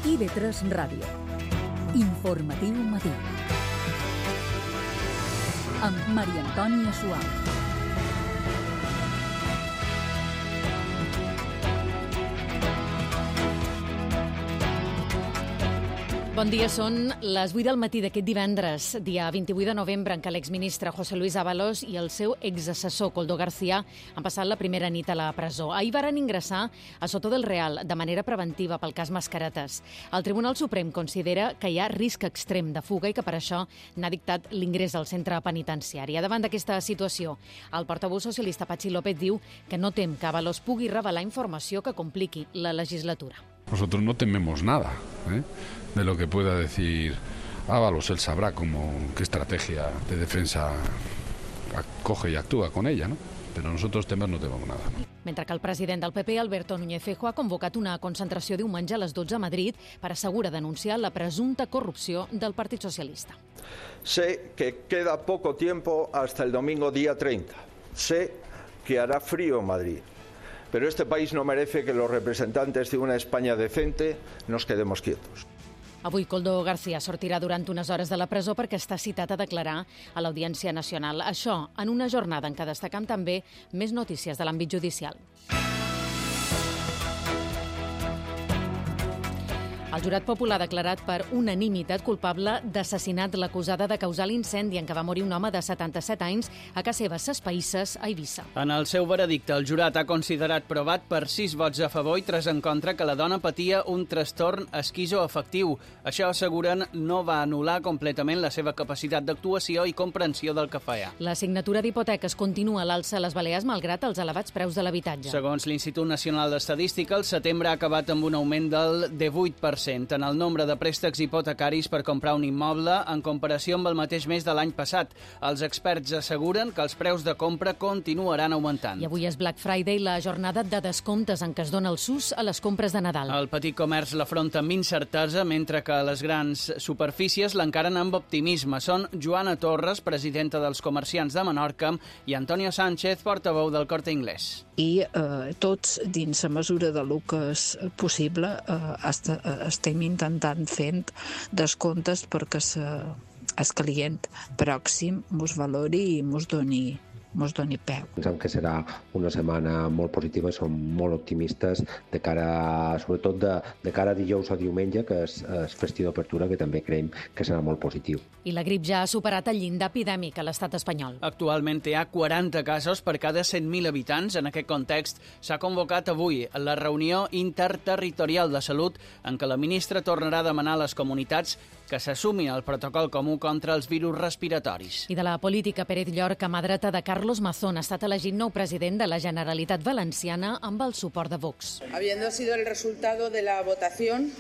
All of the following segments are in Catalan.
IB3 Ràdio. Informatiu matí. Amb Maria Antònia Suau. Bon dia, són les 8 del matí d'aquest divendres, dia 28 de novembre, en què l'exministre José Luis Ábalos i el seu exassessor Koldo García han passat la primera nit a la presó. Ahir varen ingressar a Soto del Real de manera preventiva pel cas Mascaretes. El Tribunal Suprem considera que hi ha risc extrem de fuga i que per això n'ha dictat l'ingrés al centre penitenciari. Davant d'aquesta situació, el portaveu socialista Patxi López diu que no tem que Ábalos pugui revelar informació que compliqui la legislatura. Nosotros no tememos nada de lo que pueda decir Ábalos. Él sabrá qué estrategia de defensa coge y actúa con ella, ¿no? Pero nosotros temer no tememos nada, ¿no? Mentre que el president del PP, Alberto Núñez Feijóo, ha convocat una concentració diumenge a les 12 a Madrid per assegurar denunciar la presumpta corrupció del Partit Socialista. Sé que queda poco tiempo hasta el domingo día 30. Sé que hará frío en Madrid. Pero este país no merece que los representantes de una España decente nos quedemos quietos. Avui Koldo García sortirà durant unes hores de la presó perquè està citat a declarar a l'Audiència Nacional. Això en una jornada en què destacam també més notícies de l'àmbit judicial. El jurat popular ha declarat per unanimitat culpable d'assassinat l'acusada de causar l'incendi en què va morir un home de 77 anys a casa seva, Ses Païsses, a Eivissa. En el seu veredicte, el jurat ha considerat provat per 6 vots a favor i 3 en contra que la dona patia un trastorn esquizoafectiu. Això, asseguren, no va anul·lar completament la seva capacitat d'actuació i comprensió del que feia. La signatura d'hipoteques continua a l'alça a les Balears malgrat els elevats preus de l'habitatge. Segons l'Institut Nacional d'Estadística, el setembre ha acabat amb un augment del 18% en el nombre de préstecs hipotecaris per comprar un immoble en comparació amb el mateix mes de l'any passat. Els experts asseguren que els preus de compra continuaran augmentant. I avui és Black Friday, la jornada de descomptes en què es dona el sus a les compres de Nadal. El petit comerç l'afronta amb incertesa, mentre que les grans superfícies l'encaren amb optimisme. Són Joana Torres, presidenta dels comerciants de Menorca, i Antonio Sánchez, portaveu del Corte Inglés. I tots, dins la mesura de lo que és possible, estem intentant fent descomptes perquè el client pròxim mos valori i mos doni peu. Pensem que serà una setmana molt positiva i som molt optimistes de cara, sobretot de cara a dijous o diumenge, que és festiu d'apertura, que també creiem que serà molt positiu. I la grip ja ha superat el llindar epidèmic a l'estat espanyol. Actualment hi ha 40 casos per cada 100.000 habitants. En aquest context s'ha convocat avui la reunió interterritorial de salut en què la ministra tornarà a demanar a les comunitats que s'assumin al protocol comú contra els virus respiratoris. I de la política, Pérez Llorca, mà dreta de Carlos Mazón, ha estat elegit nou president de la Generalitat Valenciana amb el suport de Vox. Habiendo sido el resultado de la votación,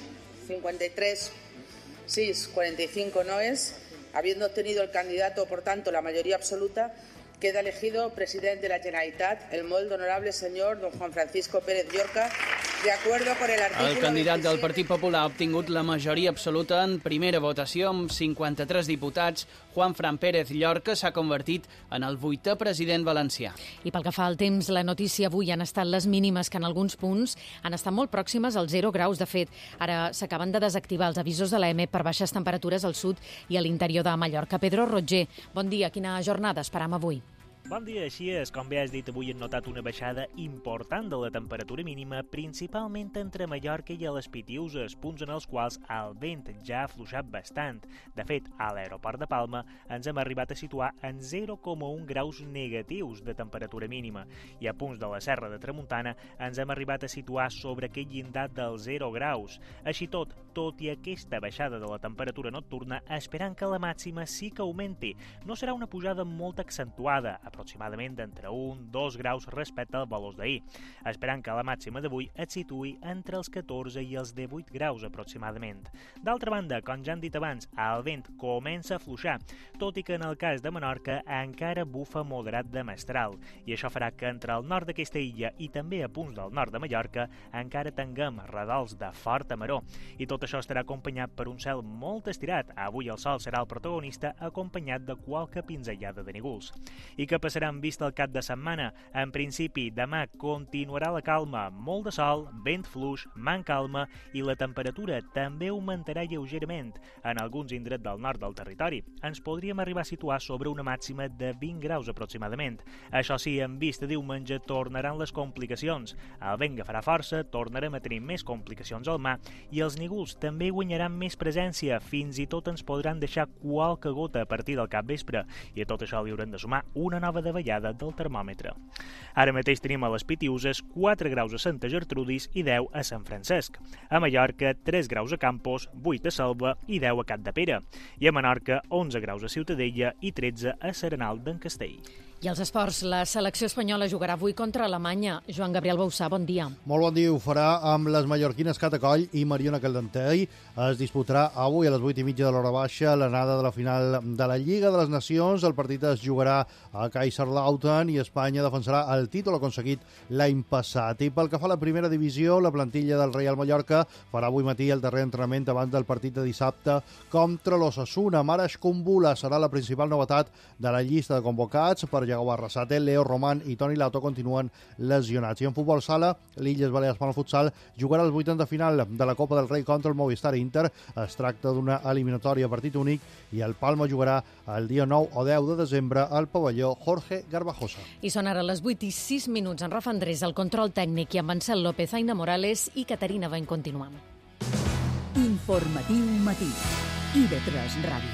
53 sís, 45 noes, habiendo obtenido el candidato, por tanto, la mayoría absoluta, queda elegido presidente de la Generalitat el molt honorable señor don Juan Francisco Pérez Llorca, de acuerdo con el artículo... El candidat del Partit Popular ha obtingut la majoria absoluta en primera votació amb 53 diputats. Juan Fran Pérez Llorca s'ha convertit en el 8è president valencià. I pel que fa al temps, la notícia avui han estat les mínimes que en alguns punts han estat molt pròximes als 0 graus. De fet, ara s'acaben de desactivar els avisos de l'EMET per baixes temperatures al sud i a l'interior de Mallorca. Pedro Roger, bon dia. Quina jornada esperam avui? Bon dia, així és. Com bé has dit, avui hem notat una baixada important de la temperatura mínima, principalment entre Mallorca i les Pitiüses, punts en els quals el vent ja ha afluixat bastant. De fet, a l'aeroport de Palma ens hem arribat a situar en 0,1 graus negatius de temperatura mínima i a punts de la Serra de Tramuntana ens hem arribat a situar sobre aquell llindar dels 0 graus. Així tot i aquesta baixada de la temperatura nocturna, esperant que la màxima sí que augmenti. No serà una pujada molt accentuada, aproximadament d'entre 1-2 graus respecte als valors d'ahir, esperant que la màxima d'avui es situï entre els 14 i els 18 graus aproximadament. D'altra banda, com ja hem dit abans, el vent comença a afluixar, tot i que en el cas de Menorca encara bufa moderat de mestral, i això farà que entre el nord d'aquesta illa i també a punts del nord de Mallorca encara tinguem radols de forta maror, i tot això estarà acompanyat per un cel molt estirat. Avui el sol serà el protagonista, acompanyat de qualque pinzellada de núvols. I que passarà en vista el cap de setmana? En principi, demà continuarà la calma, molt de sol, vent fluix, man calma i la temperatura també augmentarà lleugerament en alguns indrets del nord del territori. Ens podríem arribar a situar sobre una màxima de 20 graus aproximadament. Això sí, en vista diumenge tornaran les complicacions. El vent agafarà força, tornarem a tenir més complicacions al mar i els nígols també guanyaran més presència, fins i tot ens podran deixar qualque gota a partir del capvespre i a tot això li haurem de sumar una nova davallada del termòmetre. Ara mateix tenim a les Pitiuses 4 graus a Santa Gertrudis i 10 a Sant Francesc. A Mallorca 3 graus a Campos, 8 a Selva i 10 a Capdepera. I a Menorca 11 graus a Ciutadella i 13 a Serenal d'en Castell. I als esports, la selecció espanyola jugarà avui contra Alemanya. Joan Gabriel Bausà, bon dia. Molt bon dia, ho farà amb les mallorquines Cata Coll i Mariona Caldentei. Es disputarà avui a les 8:30 de l'hora baixa l'anada de la final de la Lliga de les Nacions. El partit es jugarà a Kaiserslautern i Espanya defensarà el títol aconseguit l'any passat. I pel que fa a la primera divisió, la plantilla del Real Mallorca farà avui matí el darrer entrenament abans del partit de dissabte contra l'Osasuna. Marash Kumbula serà la principal novetat de la llista de convocats. Per Iago Arrasate, Leo Román i Toni Lato continuen lesionats. I en futbol sala, l'Illes Balears Palma Futsal jugarà els 80 de final de la Copa del Rei contra el Movistar Inter. Es tracta d'una eliminatòria a partit únic i el Palma jugarà el dia 9 o 10 de desembre al pavelló Jorge Garbajosa. I són ara les 8:06 en Rafa Andrés, el control tècnic, i amb Ansel López, Aina Morales i Caterina Bain continuem. Informatiu matí. IB3 Ràdio.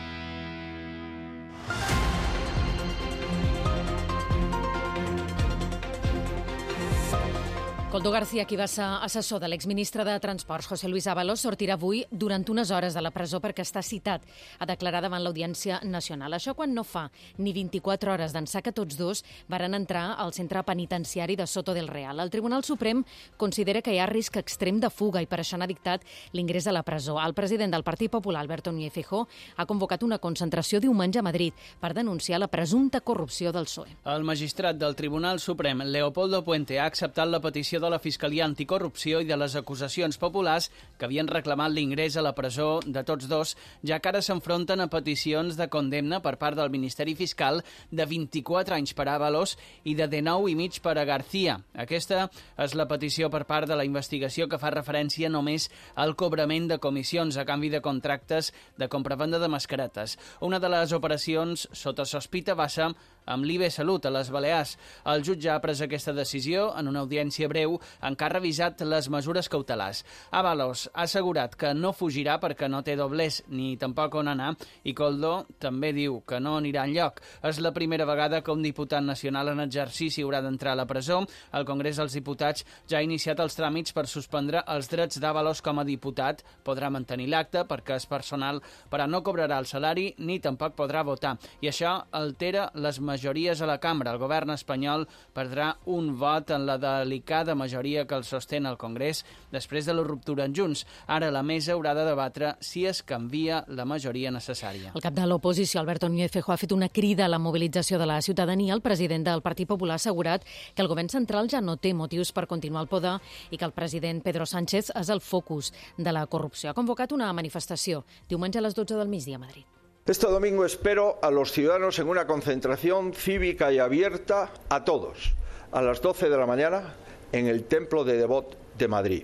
Koldo García, qui va ser assessor de l'exministre de Transports, José Luis Ábalos, sortirà avui durant unes hores de la presó perquè està citat a declarar davant l'Audiència Nacional. Això quan no fa ni 24 hores d'ençà que tots dos varen entrar al centre penitenciari de Soto del Real. El Tribunal Suprem considera que hi ha risc extrem de fuga i per això n'ha dictat l'ingrés a la presó. El president del Partit Popular, Alberto Núñez Feijóo, ha convocat una concentració diumenge a Madrid per denunciar la presumpta corrupció del PSOE. El magistrat del Tribunal Suprem, Leopoldo Puente, ha acceptat la petició de la Fiscalia Anticorrupció i de les acusacions populars que havien reclamat l'ingrés a la presó de tots dos, ja que ara s'enfronten a peticions de condemna per part del Ministeri Fiscal de 24 anys per Ábalos i de 19 i mig per a García. Aquesta és la petició per part de la investigació que fa referència només al cobrament de comissions a canvi de contractes de compra-venda de mascaretes. Una de les operacions sota sospita va ser amb l'IB Salut a les Balears. El jutge ha pres aquesta decisió en una audiència breu en què ha revisat les mesures cautelars. Ábalos ha assegurat que no fugirà perquè no té doblers ni tampoc on anar i Koldo també diu que no anirà enlloc. És la primera vegada que un diputat nacional en exercici haurà d'entrar a la presó. El Congrés dels Diputats ja ha iniciat els tràmits per suspendre els drets d'Ábalos com a diputat. Podrà mantenir l'acte perquè és personal, però no cobrarà el salari ni tampoc podrà votar. I això altera les majories a la cambra. El govern espanyol perdrà un vot en la delicada majoria que el sostén al Congrés després de la ruptura en Junts. Ara la mesa haurà de debatre si es canvia la majoria necessària. El cap de l'oposició, Alberto Núñez Feijóo, ha fet una crida a la mobilització de la ciutadania. El president del Partit Popular ha assegurat que el govern central ja no té motius per continuar al poder i que el president Pedro Sánchez és el focus de la corrupció. Ha convocat una manifestació diumenge a les 12 del migdia a Madrid. Este domingo espero a los ciudadanos en una concentración cívica y abierta a todos, a las 12 de la mañana en el Templo de Devot de Madrid.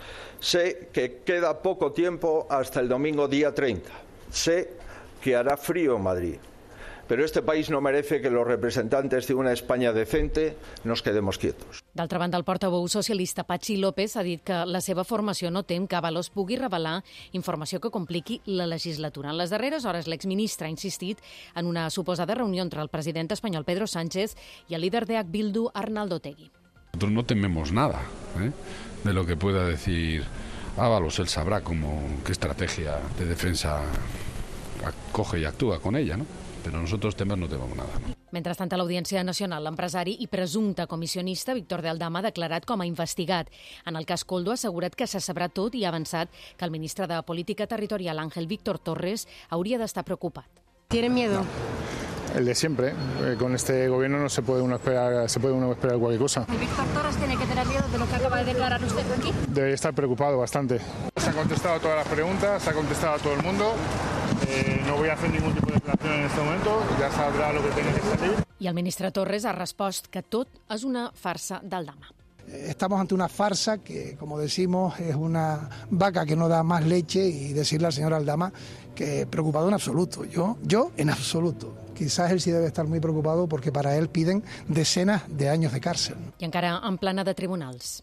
Sé que queda poco tiempo hasta el domingo día 30. Sé que hará frío en Madrid. Pero este país no merece que los representantes de una España decente nos quedemos quietos. D'altra banda, el portaveu socialista Patxi López ha dit que la seva formació no tem que Ábalos pugui revelar informació que compliqui la legislatura. En les darreres hores, l'exministre ha insistit en una suposada reunió entre el president espanyol Pedro Sánchez i el líder de H. Bildu, Arnaldo Otegi. Nosotros no tememos nada de lo que pueda decir Ábalos. Él sabrá qué estrategia de defensa coge y actúa con ella, ¿no? Però nosaltres temes no tememos nada. No? Mentrestant, a l'Audiència Nacional, l'empresari i presumpte comissionista Víctor de Aldama ha declarat com a investigat. En el cas Koldo ha assegurat que se sabrà tot i ha avançat que el ministre de Política Territorial, Ángel Víctor Torres, hauria d'estar preocupat. ¿Tiene miedo? El de siempre. Con este gobierno no se puede uno esperar cualquier cosa. ¿Víctor Torres tiene que tener miedo de lo que acaba de declarar usted aquí? Debe estar preocupado bastante. Se ha contestado a todas las preguntas, se ha contestado a todo el mundo. No voy a hacer ningún tipo de declaración en este momento, ya sabrá lo que tiene que salir. I el ministre Torres ha respost que tot és una farsa d'Aldama. Estamos ante una farsa que, como decimos, es una vaca que no da más leche, y decirle al señor Aldama que preocupado en absoluto. Yo en absoluto. Quizás él sí debe estar muy preocupado porque para él piden decenas de años de cárcel. I encara en plana de tribunals.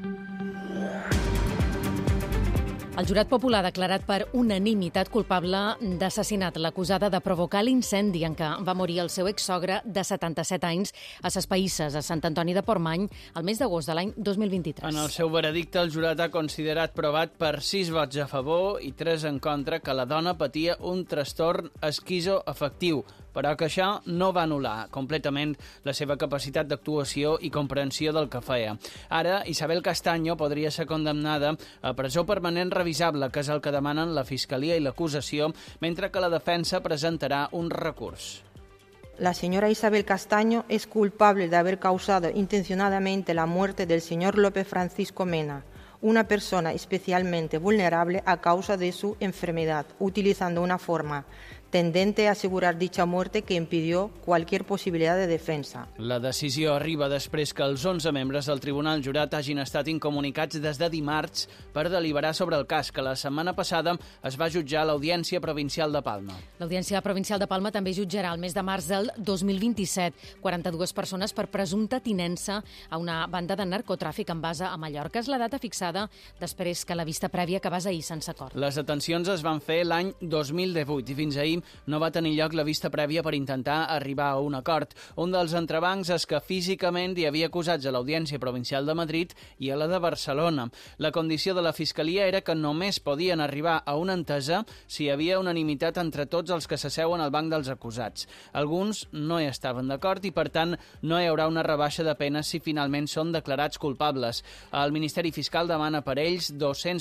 El jurat popular ha declarat per unanimitat culpable d'assassinat l'acusada de provocar l'incendi en què va morir el seu exsogre de 77 anys a Ses Païsses, a Sant Antoni de Portmany, el mes d'agost de l'any 2023. En el seu veredicte, el jurat ha considerat provat per 6 vots a favor i 3 en contra que la dona patia un trastorn esquizoafectiu, però que això no va anul·lar completament la seva capacitat d'actuació i comprensió del que feia. Ara, Isabel Castaño podria ser condemnada a presó permanent revisable, que és el que demanen la Fiscalia i l'acusació, mentre que la defensa presentarà un recurs. La señora Isabel Castaño es culpable de haber causado intencionadamente la muerte del señor López Francisco Mena, una persona especialmente vulnerable a causa de su enfermedad, utilizando una forma tendente a asegurar dicha muerte que impidió cualquier posibilidad de defensa. La decisió arriba després que els 11 membres del Tribunal Jurat hagin estat incomunicats des de dimarts per deliberar sobre el cas, que la setmana passada es va jutjar a l'Audiència Provincial de Palma. L'Audiència Provincial de Palma també jutjarà el mes de març del 2027 42 persones per presumpta tinença a una banda de narcotràfic en base a Mallorca. És la data fixada després que la vista prèvia acabés ahir sense acord. Les detencions es van fer l'any 2018 i fins ahir no va tenir lloc la vista prèvia per intentar arribar a un acord. Un dels entrebancs és que físicament hi havia acusats a l'Audiència Provincial de Madrid i a la de Barcelona. La condició de la Fiscalia era que només podien arribar a una entesa si hi havia unanimitat entre tots els que s'asseuen al banc dels acusats. Alguns no hi estaven d'acord i, per tant, no hi haurà una rebaixa de penes si finalment són declarats culpables. El Ministeri Fiscal demana per ells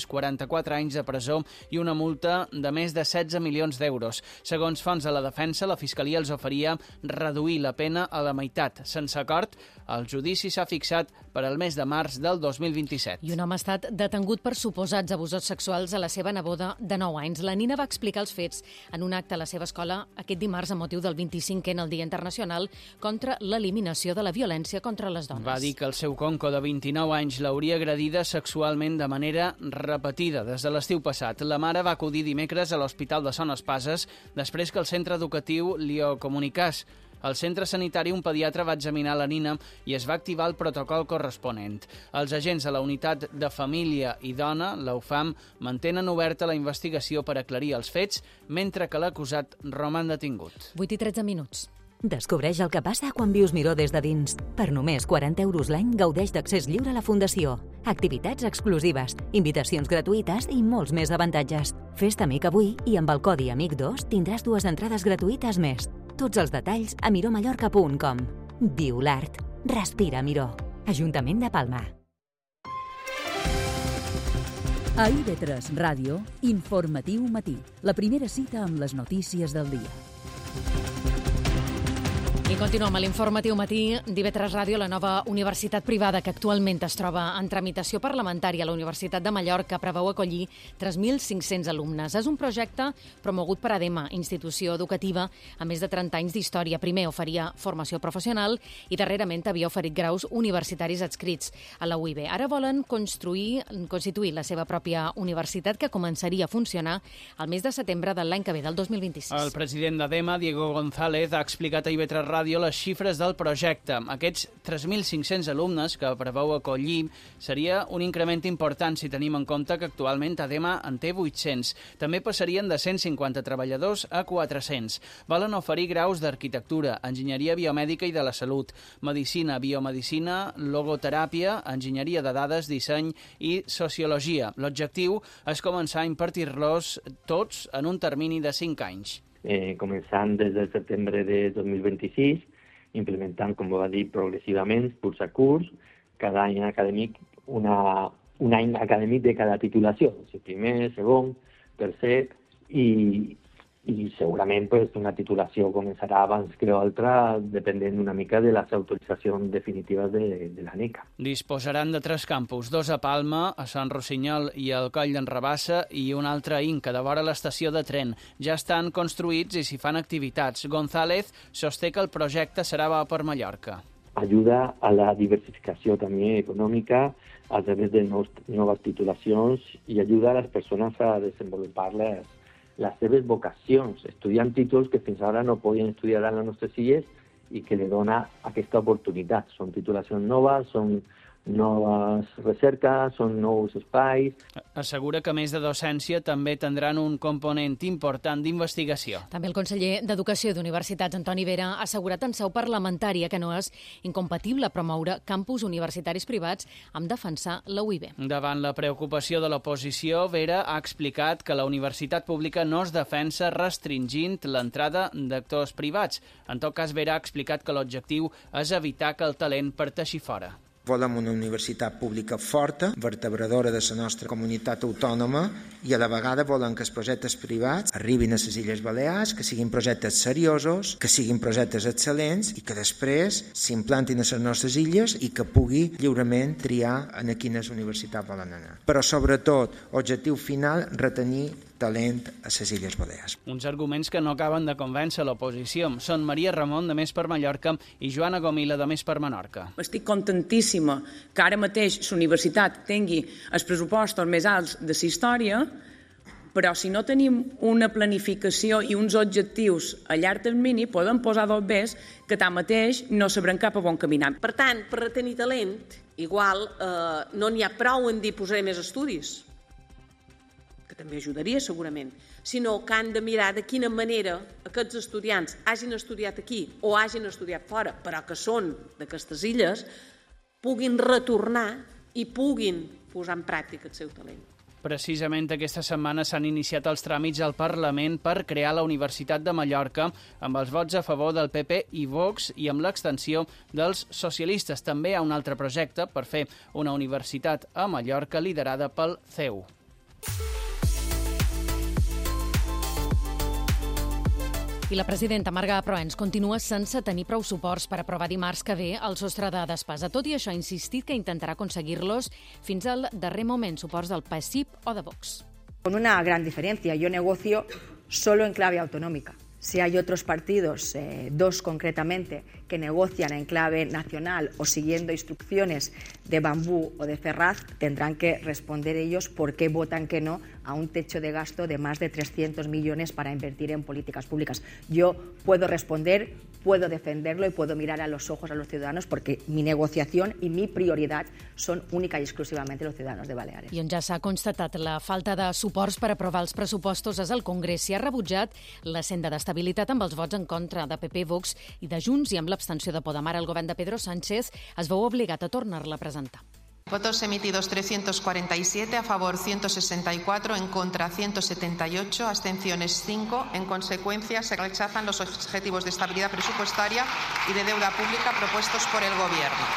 244 anys de presó i una multa de més de 16 milions d'euros. Segons fonts de la defensa, la Fiscalia els oferia reduir la pena a la meitat. Sense acord, el judici s'ha fixat per al mes de març del 2027. I un home ha estat detengut per suposats abusos sexuals a la seva neboda de 9 anys. La nina va explicar els fets en un acte a la seva escola aquest dimarts amb motiu del 25è en el Dia Internacional contra l'eliminació de la violència contra les dones. Va dir que el seu conco de 29 anys l'hauria agredida sexualment de manera repetida des de l'estiu passat. La mare va acudir dimecres a l'Hospital de Son Espases després que el centre educatiu li ho comunicàs. Al centre sanitari, un pediatre va examinar la nina i es va activar el protocol corresponent. Els agents de la Unitat de Família i Dona, la UFAM, mantenen oberta la investigació per aclarir els fets, mentre que l'acusat roman detingut. 8:13 minuts. Descobreix el que passa quan vius Miró des de dins. Per només 40 euros l'any gaudeix d'accés lliure a la Fundació, activitats exclusives, invitacions gratuïtes i molts més avantatges. Fes-te amic avui i amb el codi AMIC2 tindràs 2 entrades gratuïtes més. Tots els detalls a miromallorca.com. Viu l'art. Respira Miró. Ajuntament de Palma. A IB3 Ràdio, Informatiu Matí. La primera cita amb les notícies del dia. I continuem a l'Informatiu Matí d'IB3 Ràdio. La nova universitat privada que actualment es troba en tramitació parlamentària a la Universitat de Mallorca preveu acollir 3.500 alumnes. És un projecte promogut per ADEMA, institució educativa amb més de 30 anys d'història. Primer oferia formació professional i darrerament havia oferit graus universitaris adscrits a la UIB. Ara volen constituir la seva pròpia universitat, que començaria a funcionar el mes de setembre de l'any que ve, del 2026. El president d'ADEMA, Diego González, ha explicat a IB3 Ràdio les xifres del projecte. Aquests 3.500 alumnes que preveu acollir seria un increment important si tenim en compte que actualment ADEMA en té 800. També passarien de 150 treballadors a 400. Volen oferir graus d'arquitectura, enginyeria biomèdica i de la salut, medicina, biomedicina, logoteràpia, enginyeria de dades, disseny i sociologia. L'objectiu és començar a impartir-los tots en un termini de 5 anys. Començant des del setembre de 2026, implementant, com va dir, progressivament, curs a curs, cada any acadèmic, un any acadèmic de cada titulació, primer, segon, tercer, i i segurament una titulació començarà abans que l'altra, depenent una mica de les autoritzacions definitives de l'ANECA. Disposaran de 3 campus, 2 a Palma, a Sant Rossinyol i al Coll d'en Rabassa i un altre a Inca, de vora l'estació de tren. Ja estan construïts i s'hi fan activitats. González sosté que el projecte serà bo per Mallorca. Ayuda a la diversificació també econòmica a través de noves titulacions i ajuda a les persones a desenvolupar les seves vocacions, estudiant títols que fins ara no podien estudiar a les nostres illes i que li dona aquesta oportunitat. Són titulacions noves, són noves recerques, són nous espais. Assegura que, a més de docència, també tindran un component important d'investigació. També el conseller d'Educació i d'Universitats, Antoni Vera, ha assegurat en seu parlamentària que no és incompatible promoure campus universitaris privats amb defensar la UIB. Davant la preocupació de l'oposició, Vera ha explicat que la universitat pública no es defensa restringint l'entrada d'actors privats. En tot cas, Vera ha explicat que l'objectiu és evitar que el talent parteixi fora. Volem una universitat pública forta, vertebradora de la nostra comunitat autònoma i a la vegada volem que els projectes privats arribin a les Illes Balears, que siguin projectes seriosos, que siguin projectes excel·lents i que després s'implantin a les nostres illes i que pugui lliurement triar en quines universitats volen anar. Però sobretot, objectiu final, retenir talent a les Illes Balears. Uns arguments que no acaben de convèncer l'oposició. Són Maria Ramon, de Més per Mallorca, i Joana Gomila, de Més per Menorca. Estic contentíssima que ara mateix la universitat tingui els pressupostos més alts de la història, però si no tenim una planificació i uns objectius a llarg termini, podem posar dos bes que tanmateix no sabrem cap a on caminar. Per tant, per retenir talent, igual no n'hi ha prou en dir posaré més estudis, que també ajudaria segurament, sinó que han de mirar de quina manera aquests estudiants hagin estudiat aquí o hagin estudiat fora, però que són d'aquestes illes, puguin retornar i puguin posar en pràctica el seu talent. Precisament aquesta setmana s'han iniciat els tràmits al Parlament per crear la Universitat de Mallorca amb els vots a favor del PP i Vox i amb l'extensió dels socialistes. També hi ha un altre projecte per fer una universitat a Mallorca liderada pel CEU. I la presidenta Marga Proens continua sense tenir prou suports per aprovar dimarts que ve el sostre de despesa. Tot i això, ha insistit que intentarà aconseguir-los fins al darrer moment, suports del PSIP o de Vox. Con una gran diferencia, yo negocio solo en clave autonómica. Si hay otros partidos, 2 concretamente, que negocian en clave nacional o siguiendo instrucciones de Bambú o de Ferraz, tendrán que responder ellos por qué votan que no a un techo de gasto de más de 300 millones para invertir en políticas públicas. Yo puedo responder, puedo defenderlo y puedo mirar a los ojos a los ciudadanos porque mi negociación y mi prioridad son única y exclusivamente los ciudadanos de Baleares. I on ja s'ha constatat la falta de suports per aprovar els pressupostos és el Congrés. S'hi ha rebutjat la senda d'estabilitat amb els vots en contra de PP, Vox i de Junts i amb l'abstenció de Podemar. El govern de Pedro Sánchez es veu obligat a tornar-la a presentar. Votos emitidos 347, a favor 164, en contra 178, abstenciones 5. En consecuencia, se rechazan los objetivos de estabilidad presupuestaria y de deuda pública propuestos por el Gobierno.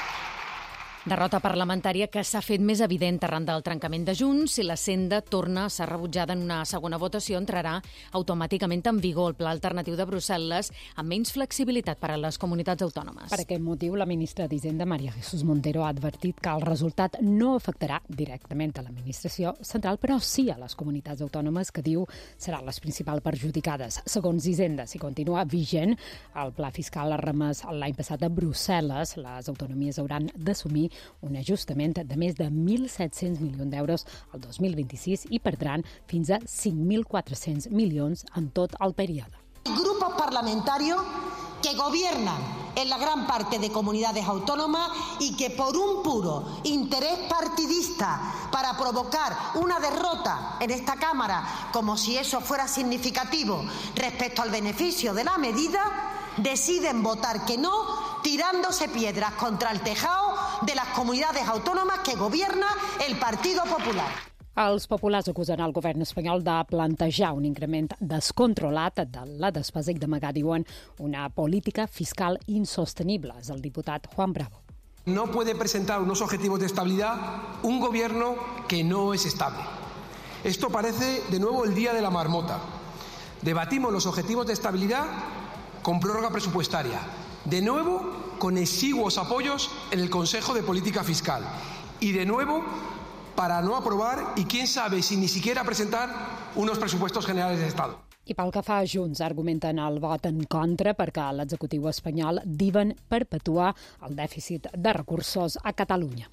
Derrota parlamentària que s'ha fet més evident arran del trencament de Junts. Si la senda torna a ser rebutjada en una segona votació, entrarà automàticament en vigor el pla alternatiu de Brussel·les amb menys flexibilitat per a les comunitats autònomes. Per aquest motiu, la ministra d'Hisenda, María Jesús Montero, ha advertit que el resultat no afectarà directament a l'administració central, però sí a les comunitats autònomes, que diu seran les principals perjudicades. Segons Hisenda, si continua vigent, el pla fiscal remès l'any passat a Brussel·les, les autonomies hauran d'assumir un ajustament de més de 1.700 milions d'euros al 2026 i perdran fins a 5.400 milions en tot el període. Grupos parlamentarios que gobiernan en la gran parte de comunidades autónomas y que por un puro interés partidista para provocar una derrota en esta Cámara, como si eso fuera significativo respecto al beneficio de la medida, deciden votar que no, tirándose piedras contra el tejado de las comunidades autónomas que gobierna el Partido Popular. Els populars acusen el govern espanyol de plantejar un increment descontrolat de la despesa i d'amagar, diuen, una política fiscal insostenible. És el diputat Juan Bravo. No puede presentar unos objetivos de estabilidad un gobierno que no es estable. Esto parece de nuevo el día de la marmota. Debatimos los objetivos de estabilidad con prórroga presupuestaria, de nuevo con exiguos apoyos en el Consejo de Política Fiscal y de nuevo para no aprobar y quién sabe si ni siquiera presentar unos presupuestos generales de Estado. I pel que fa a Junts, argumenten el vot en contra perquè l'executiu espanyol diuen perpetuar el dèficit de recursos a Catalunya.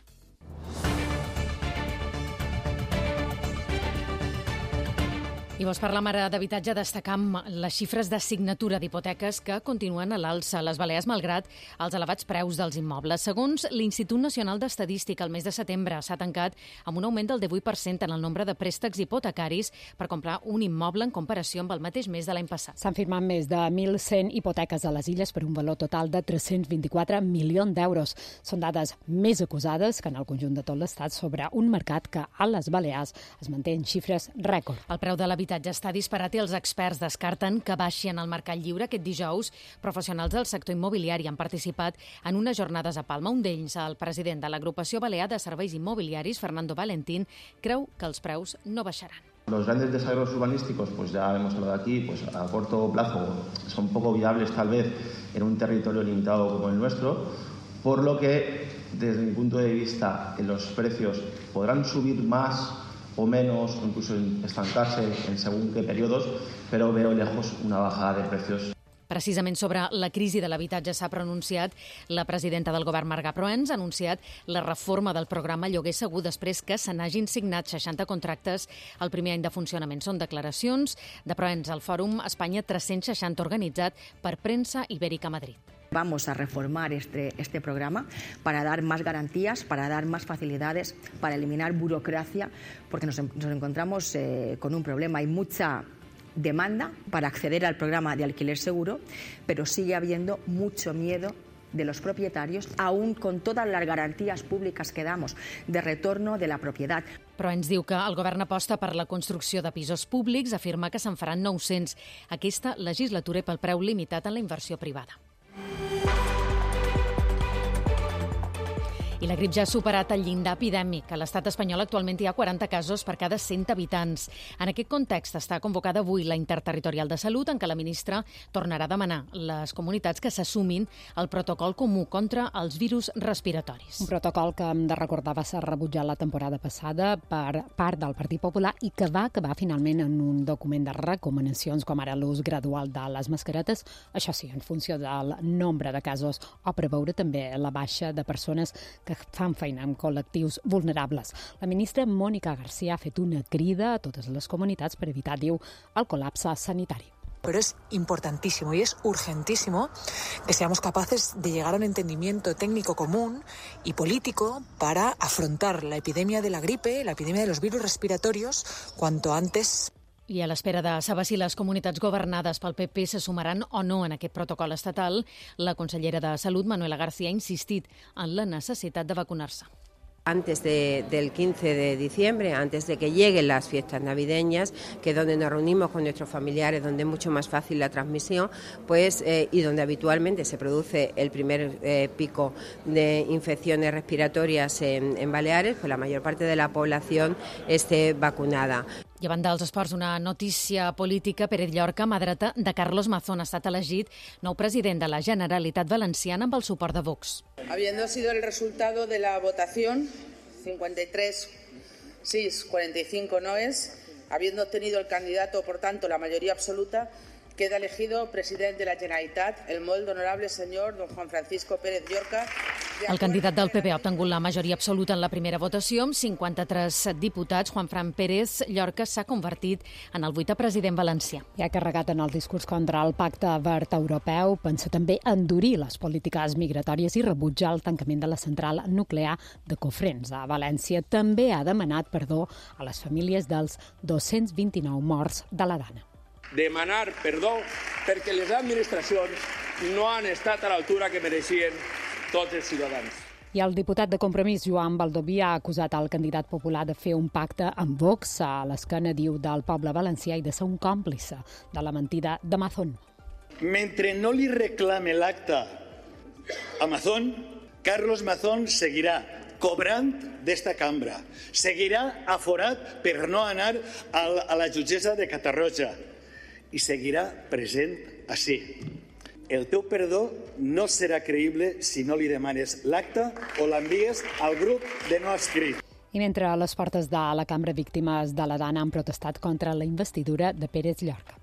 I vols parlar ara d'habitatge, destacam les xifres de signatura d'hipoteques que continuen a l'alça a les Balears malgrat els elevats preus dels immobles. Segons l'Institut Nacional d'Estadística, el mes de setembre s'ha tancat amb un augment del 18% en el nombre de préstecs hipotecaris per comprar un immoble en comparació amb el mateix mes de l'any passat. S'han firmat més de 1.100 hipoteques a les illes per un valor total de 324 milions d'euros. Són dades més acusades que en el conjunt de tot l'Estat sobre un mercat que a les Balears es manté en xifres rècord. El preu de l'habitatge està disparat i els experts descarten que baixi en el mercat lliure. Aquest dijous, professionals del sector immobiliari han participat en unes jornades a Palma. Un d'ells, el president de l'Agrupació Balear de Serveis Immobiliaris, Fernando Valentín, creu que els preus no baixaran. Los grandes desarrollos urbanísticos, pues ya hemos hablado aquí, pues a corto plazo son poco viables tal vez en un territorio limitado como el nuestro, por lo que desde mi punto de vista los precios podrán subir más o menos, o incluso estancarse en según qué periodos, pero veo lejos una bajada de precios. Precisament sobre la crisi de l'habitatge s'ha pronunciat la presidenta del govern, Marga Proens, ha anunciat la reforma del programa Lloguer Segur després que se n'hagin signat 60 contractes el primer any de funcionament. Són declaracions de Proens al Fòrum Espanya 360 organitzat per Premsa Ibérica Madrid. Vamos a reformar este programa para dar más garantías, para dar más facilidades, para eliminar burocracia, porque nos encontramos con un problema. Hay mucha demanda para acceder al programa de alquiler seguro, pero sigue habiendo mucho miedo de los propietarios, aún con todas las garantías públicas que damos de retorno de la propiedad. Però ens diu que el govern aposta per la construcció de pisos públics, afirma que se'n faran 900 aquesta legislatura i pel preu limitat en la inversió privada. I la grip ja ha superat el llindar epidèmic. A l'estat espanyol actualment hi ha 40 casos per cada 100 habitants. En aquest context està convocada avui la Interterritorial de Salut, en què la ministra tornarà a demanar les comunitats que s'assumin el protocol comú contra els virus respiratoris. Un protocol que, hem de recordar, va ser rebutjat la temporada passada per part del Partit Popular i que va acabar finalment en un document de recomanacions com ara l'ús gradual de les mascaretes, això sí, en funció del nombre de casos, o preveure també la baixa de persones que fan feina amb col·lectius vulnerables. La ministra Mónica García ha fet una crida a totes les comunitats per evitar, diu, el col·lapse sanitari. Pero es importantísimo y es urgentísimo que seamos capaces de llegar a un entendimiento técnico común y político para afrontar la epidemia de la gripe, la epidemia de los virus respiratorios, cuanto antes. I a l'espera de saber si les comunitats governades pel PP se sumaran o no en aquest protocol estatal, la consellera de Salut, Manuela García, ha insistit en la necessitat de vacunar-se. Antes del 15 de diciembre, antes de que lleguen las fiestas navideñas, que es donde nos reunimos con nuestros familiares, donde es mucho más fácil la transmisión, pues y donde habitualmente se produce el primer pico de infecciones respiratorias en Baleares, pues la mayor parte de la población esté vacunada. I a banda dels esports, una notícia política. Pérez Llorca, mà dreta de Carlos Mazón, ha estat elegit nou president de la Generalitat Valenciana amb el suport de Vox. Habiendo sido el resultado de la votación, 53 sís, 45 noes, habiendo obtenido el candidato, por tanto, la mayoría absoluta, queda elegido president de la Generalitat, el molt honorable senyor don Juan Francisco Pérez Llorca. El candidat del PP ha obtingut la majoria absoluta en la primera votació, amb 53 diputats. Juan Fran Pérez Llorca s'ha convertit en el 8è president valencià. I ha carregat en el discurs contra el pacte verd europeu, pensa també endurir les polítiques migratòries i rebutjar el tancament de la central nuclear de Cofrents a València. També ha demanat perdó a les famílies dels 229 morts de la Dana. Demanar perdó perquè les administracions no han estat a l'altura que mereixien tots els ciutadans. I el diputat de Compromís, Joan Baldoví, ha acusat el candidat popular de fer un pacte amb Vox a l'esquena, diu, del poble valencià i de ser un còmplice de la mentida de Mazón. Mentre no li reclame l'acte a Mazón, Carlos Mazón seguirà cobrant d'esta cambra, seguirà aforat per no anar a la jutgessa de Catarroja i seguirà present ací. El teu perdó no serà creïble si no li demanes l'acta o l'envies al grup de no escrit. I mentre a les portes de la cambra, víctimes de la Dana han protestat contra la investidura de Pérez Llorca.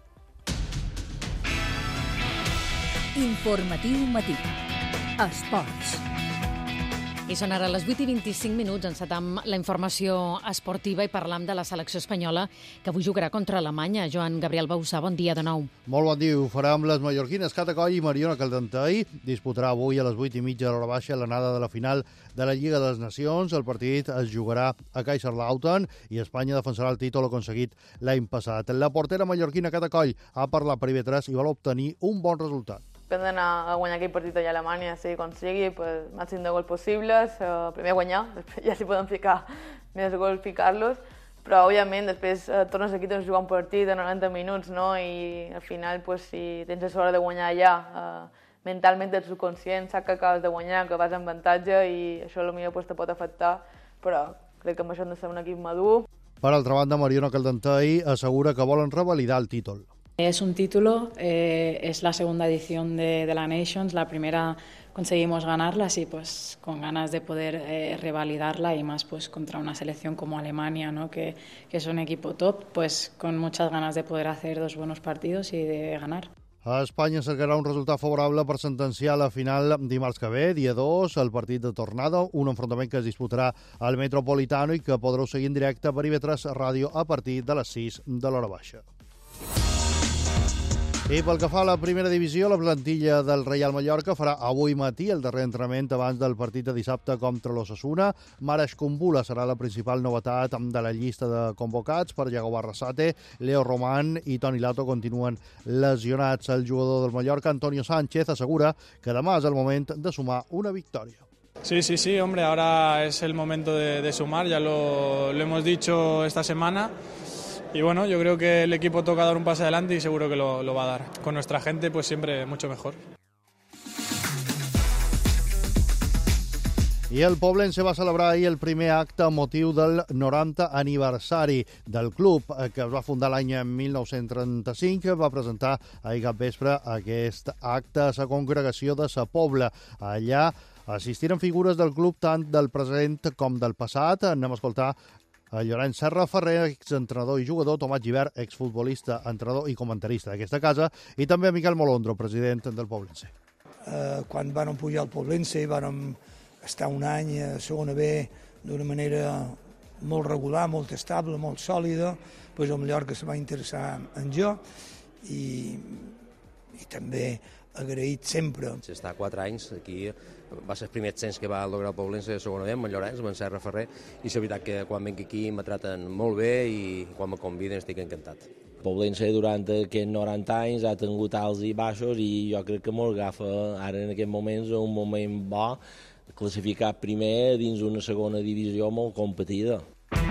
Informatiu matí. Esports. I són ara les 8:25, encetam la informació esportiva i parlam de la selecció espanyola que avui jugarà contra Alemanya. Joan Gabriel Bausà, bon dia de nou. Molt bon dia, ho farà amb les mallorquines Cata Coll i Mariona Caldentei. Disputarà avui a les 8:30 a l'hora baixa l'anada de la final de la Lliga de les Nacions. El partit es jugarà a Kaiserslautern i Espanya defensarà el títol aconseguit l'any passat. La portera mallorquina Cata Coll ha parlat per IB3 i vol obtenir un bon resultat. Hem d'anar a guanyar aquell partit allà a Alemanya, si aconsigui el màxim de gols possibles, primer guanyar, després ja si podem ficar més gols, ficar-los, però òbviament després tornes aquí, tens que jugar un partit de 90 minuts, no? I al final, si tens la sort de guanyar allà, mentalment ets subconscient, saps que acabes de guanyar, que vas en avantatge i això potser te pot afectar, però crec que amb això hem de ser un equip madur. Per altra banda, Mariona Caldentei assegura que volen revalidar el títol. Es un título, es la segunda edición de la Nations, la primera conseguimos ganarla, así pues con ganas de poder revalidarla y más pues contra una selección como Alemania, ¿no? que es un equipo top, pues con muchas ganas de poder hacer 2 buenos partidos y de ganar. A Espanya cercarà un resultat favorable per sentenciar la final dimarts que ve, dia 2, el partit de tornada, un enfrontament que es disputarà al Metropolitano i que podreu seguir en directe per IB3 Ràdio a partir de les 6 de l'hora baixa. I pel que fa a la primera divisió, la plantilla del Reial Mallorca farà avui matí el darrer entrenament abans del partit de dissabte contra l'Osasuna. Marash Kumbula serà la principal novetat de la llista de convocats. Per Yago Arrasate, Leo Román i Toni Lato continuen lesionats. El jugador del Mallorca, Antonio Sánchez, assegura que demà és el moment de sumar una victòria. Sí, hombre, ahora es el momento de sumar, ya lo hemos dicho esta semana. Y bueno, yo creo que el equipo toca dar un paso adelante y seguro que lo va a dar. Con nuestra gente, pues siempre mucho mejor. I el Poblense va celebrar ahir el primer acte amb motiu del 90 aniversari del club, que es va fundar l'any 1935. Va presentar ahir cap vespre aquest acte a la congregació de Sa Pobla. Allà assistiren figures del club tant del present com del passat. Anem a escoltar a Llorenç Serra Ferrer, exentrenador i jugador, Tomàs Gibert, exfutbolista, entrenador i comentarista d'aquesta casa, i també a Miquel Molondro, president del Poblense. Quan vam pujar al Poblense vam estar un any a segona B d'una manera molt regular, molt estable, molt sòlida, doncs el Mallorca se va interessar en jo i també agraït sempre. Està 4 anys aquí, va ser el primer ascens que va lograr el Poblense de segona B, amb Llorenç, amb Serra Ferrer, i la veritat que quan venc aquí me traten molt bé i quan me conviden estic encantat. El Poblense durant aquests 90 anys ha tingut alts i baixos i jo crec que molt agafa ara en aquests moments un moment bo, classificat primer dins una segona divisió molt competida.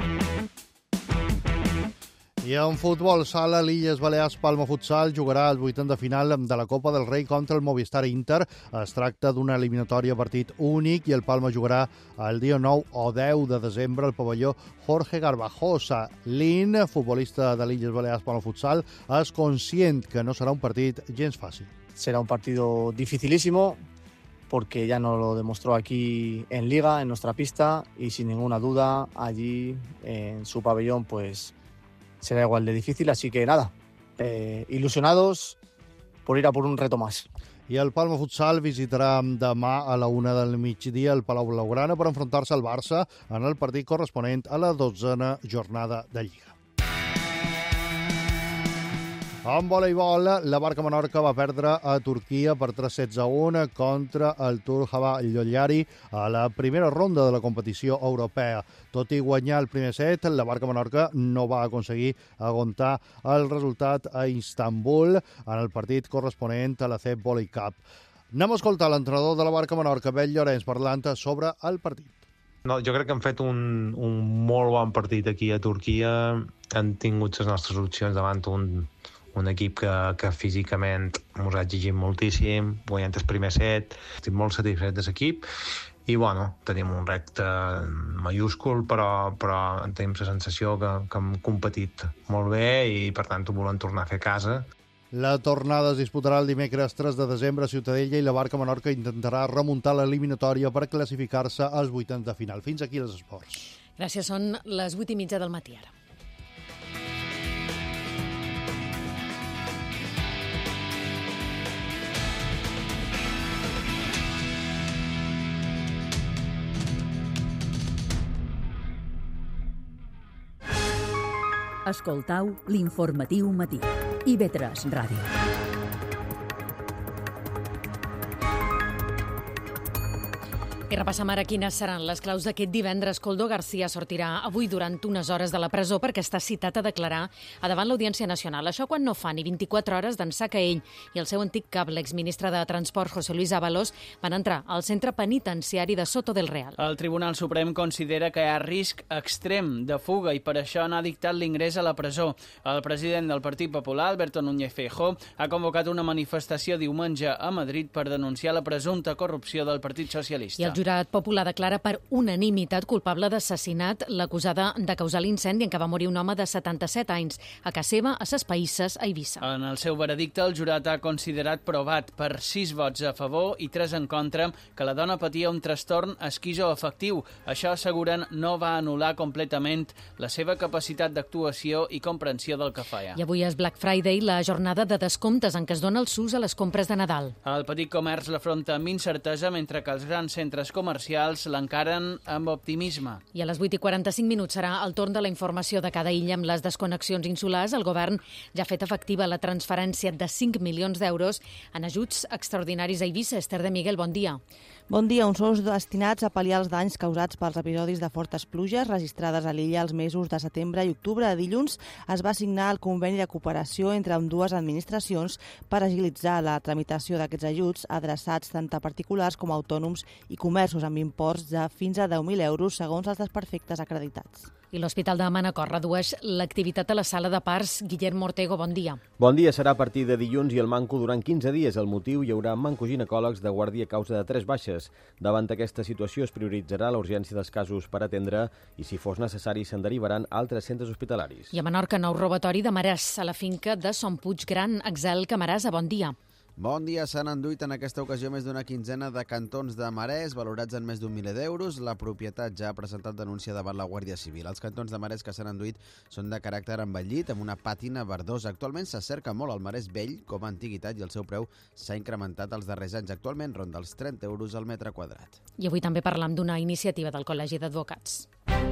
I en futbol sala, l'Illes Balears Palma Futsal jugarà el 8 de final de la Copa del Rei contra el Movistar Inter. Es tracta d'una eliminatòria partit únic i el Palma jugarà el dia 9 o 10 de desembre al pavelló Jorge Garbajosa. Lin, futbolista de l'Illes Balears Palma Futsal, és conscient que no serà un partit gens fàcil. Será un partido dificilísimo porque ya nos lo demostró aquí en Liga, en nuestra pista, y sin ninguna duda allí en su pabellón pues será igual de difícil, así que nada, ilusionados por ir a por un reto más. I el Palma Futsal visitarà demà a la 1 del migdia el Palau Blaugrana per enfrontar-se al Barça en el partit corresponent a la 12a jornada de Lliga. En voleibol, la Barca Menorca va perdre a Turquia per 3-1 contra el Turc Hava Llollari a la primera ronda de la competició europea. Tot i guanyar el primer set, la Barca Menorca no va aconseguir aguantar el resultat a Istanbul en el partit corresponent a la CEP Volley Cup. Anem a escoltar l'entrenador de la Barca Menorca, Bell Llorenç, parlant sobre el partit. No, jo crec que hem fet un molt bon partit aquí a Turquia. Han tingut les nostres opcions davant un equip que físicament ens ha exigit moltíssim, guanyant el primer set. Estic molt satisfet de l'equip i bueno, tenim un repte mayúscul, però tenim la sensació que hem competit molt bé i per tant ho volem tornar a fer a casa. La tornada es disputarà el dimecres 3 de desembre a Ciutadella i la Barca Menorca intentarà remuntar l'eliminatòria per classificar-se als vuitens de final. Fins aquí els esports. Gràcies, són les 8:30 del matí ara. Escoltau l'informatiu matí. IB3 Ràdio. I repassem ara quines seran les claus d'aquest divendres. Koldo García sortirà avui durant unes hores de la presó perquè està citat a declarar a davant l'Audiència Nacional. Això quan no fa ni 24 hores d'ençà que ell i el seu antic cap, l'exministre de Transport, José Luis Ábalos, van entrar al centre penitenciari de Soto del Real. El Tribunal Suprem considera que hi ha risc extrem de fuga i per això n'ha dictat l'ingrés a la presó. El president del Partit Popular, Alberto Núñez Feijóo, ha convocat una manifestació diumenge a Madrid per denunciar la presumpta corrupció del Partit Socialista. I el jurat popular declara per unanimitat culpable d'assassinat l'acusada de causar l'incendi en què va morir un home de 77 anys a casa seva, a Ses Païsses, a Eivissa. En el seu veredicte, el jurat ha considerat provat per 6 vots a favor i 3 en contra que la dona patia un trastorn esquizoafectiu. Això, asseguren, no va anul·lar completament la seva capacitat d'actuació i comprensió del que feia. I avui és Black Friday, la jornada de descomptes en què es dona el sus a les compres de Nadal. El petit comerç l'afronta amb incertesa, mentre que els grans centres comercials l'encaren amb optimisme. I a les 8:45 serà el torn de la informació de cada illa amb les desconnexions insulars. El govern ja ha fet efectiva la transferència de 5 milions d'euros en ajuts extraordinaris a Eivissa. Esther de Miguel, bon dia. Bon dia. Uns sous destinats a pal·liar els danys causats pels episodis de fortes pluges registrades a l'illa els mesos de setembre i octubre. Dilluns es va signar el conveni de cooperació entre ambdues administracions per agilitzar la tramitació d'aquests ajuts adreçats tant a particulars com a autònoms i comerços amb imports de fins a 10.000 euros segons els desperfectes acreditats. I l'Hospital de Manacor redueix l'activitat a la sala de parts. Guillermo Ortego, bon dia. Bon dia. Serà a partir de dilluns i el manco durant 15 dies. El motiu, hi haurà mancoginecòlegs de guàrdia a causa de 3 baixes. Davant aquesta situació es prioritzarà la urgència dels casos per atendre i, si fos necessari, se'n derivaran altres centres hospitalaris. I a Menorca, nou robatori de Marès a la finca de Son Puig Gran. Axel Camarasa, bon dia. Bon dia. S'han enduit en aquesta ocasió més d'una quinzena de cantons de Marès, valorats en més d'un miler d'euros. La propietat ja ha presentat denúncia davant la Guàrdia Civil. Els cantons de Marès que s'han enduit són de caràcter envellit, amb una pàtina verdosa. Actualment s'acerca molt al Marès vell com a antiguitat i el seu preu s'ha incrementat els darrers anys. Actualment ronda els 30 euros al metre quadrat. I avui també parlam d'una iniciativa del Col·legi d'Advocats.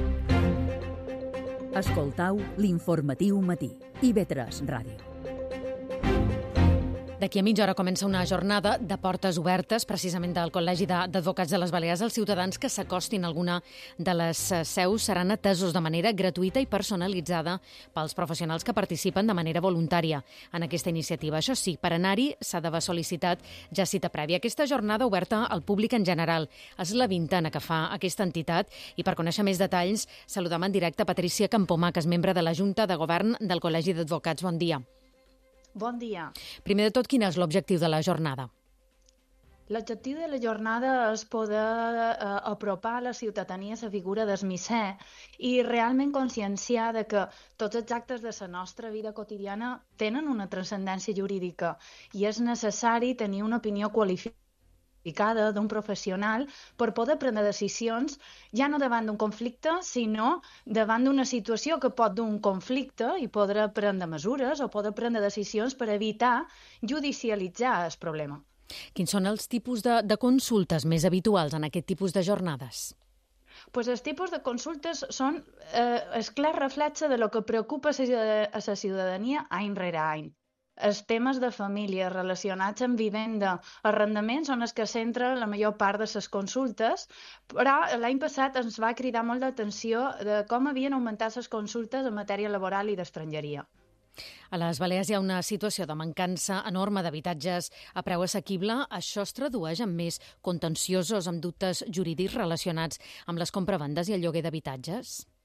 Escoltau l'informatiu matí. IB3 Ràdio. D'aquí a mitja hora comença una jornada de portes obertes, precisament del Col·legi d'Advocats de les Balears. Els ciutadans que s'acostin a alguna de les seus seran atesos de manera gratuïta i personalitzada pels professionals que participen de manera voluntària en aquesta iniciativa. Això sí, per anar-hi s'ha d'haver sol·licitat ja cita prèvia. Aquesta jornada oberta al públic en general és la 20a que fa aquesta entitat i per conèixer més detalls saludam en directe Patricia Campomà, que és membre de la Junta de Govern del Col·legi d'Advocats. Bon dia. Bon dia. Primer de tot, quin és l'objectiu de la jornada? L'objectiu de la jornada és poder apropar la ciutadania a la figura del misser i realment conscienciar de que tots els actes de la nostra vida quotidiana tenen una transcendència jurídica i és necessari tenir una opinió qualificada d'un professional per poder prendre decisions ja no davant d'un conflicte, sinó davant d'una situació que pot dur un conflicte i poder prendre mesures o poder prendre decisions per evitar judicialitzar el problema. Quins són els tipus de consultes més habituals en aquest tipus de jornades? Pues els tipus de consultes són el clar reflexe de lo que preocupa a la ciutadania any rere any. Els temes de família relacionats amb vivenda, arrendaments són els que centra la major part de les consultes, però l'any passat ens va cridar molt l'atenció de com havien augmentat les consultes en matèria laboral i d'estrangeria. A les Balears hi ha una situació de mancança enorme d'habitatges a preu assequible. Això es tradueix en més contenciosos amb dubtes jurídics relacionats amb les compravendes i el lloguer d'habitatges?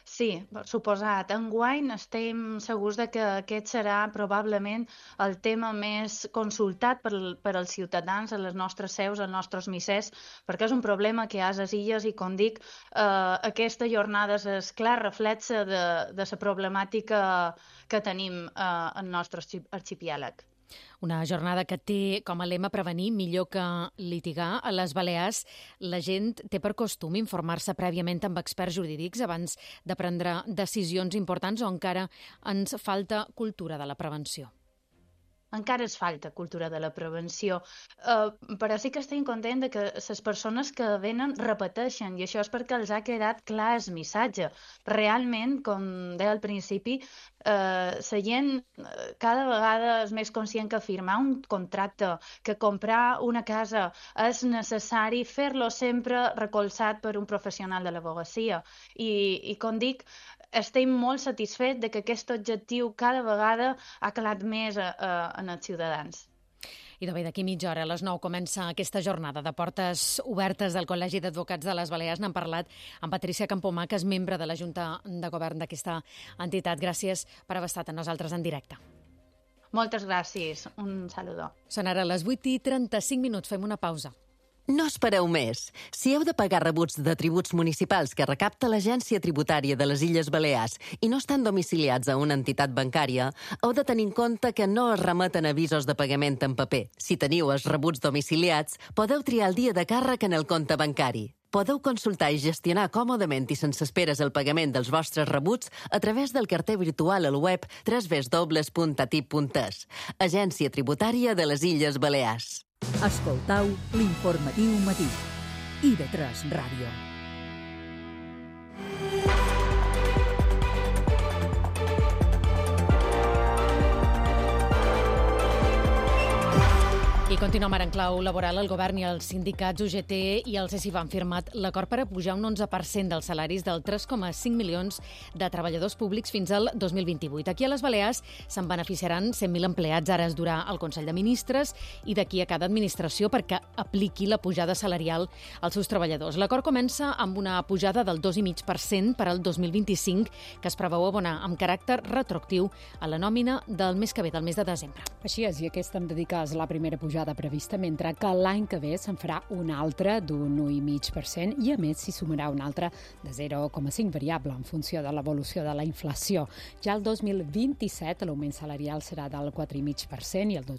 Sí, per suposat. Enguany estem segurs de que aquest serà probablement el tema més consultat per als ciutadans a les nostres seus, als nostres missers, perquè és un problema que hi ha a les illes i, com dic, aquesta jornada és el clar reflexe de la problemàtica que tenim al nostre arxipèlag. Una jornada que té com a lema prevenir millor que litigar. A les Balears la gent té per costum informar-se prèviament amb experts jurídics abans de prendre decisions importants o encara ens falta cultura de la prevenció? Encara ens falta cultura de la prevenció, però sí que estic content que les persones que venen repeteixen, i això és perquè els ha quedat clar el missatge. Realment, com deia al principi, la gent cada vegada és més conscient que firmar un contracte, que comprar una casa és necessari fer-lo sempre recolzat per un professional de l'advocacia. I com dic, estem molt satisfets de que aquest objectiu cada vegada ha calat més en els ciutadans. I de bé, d'aquí mitja hora, a les 9, comença aquesta jornada de portes obertes del Col·legi d'Advocats de les Balears. N'hem parlat amb Patricia Campomà, que és membre de la Junta de Govern d'aquesta entitat. Gràcies per haver estat amb nosaltres en directe. Moltes gràcies. Un saludo. Són ara les 8:35. Fem una pausa. No espereu més. Si heu de pagar rebuts de tributs municipals que recapta l'Agència Tributària de les Illes Balears i no estan domiciliats a una entitat bancària, heu de tenir en compte que no es remeten avisos de pagament en paper. Si teniu els rebuts domiciliats, podeu triar el dia de càrrec en el compte bancari. Podeu consultar i gestionar còmodament i sense esperes el pagament dels vostres rebuts a través del carter virtual al web www.atip.es. Agència Tributària de les Illes Balears. Escoltau l'informatiu matí. IB3 Ràdio. I continuem ara en clau laboral. El govern i els sindicats UGT i el CESIF han firmat l'acord per a pujar un 11% dels salaris dels 3,5 milions de treballadors públics fins al 2028. Aquí a les Balears se'n beneficiaran 100.000 empleats. Ara es durà al Consell de Ministres i d'aquí a cada administració perquè apliqui la pujada salarial als seus treballadors. L'acord comença amb una pujada del 2,5% per al 2025 que es preveu abonar amb caràcter retroactiu a la nòmina del mes que ve, del mes de desembre. Així és, i aquesta em dedica a la primera pujada prevista, mentre que l'any que ve se'n farà una altra d'un 1,5% i, a més, s'hi sumarà una altra de 0,5 variable en funció de l'evolució de la inflació. Ja el 2027 l'augment salarial serà del 4,5% i el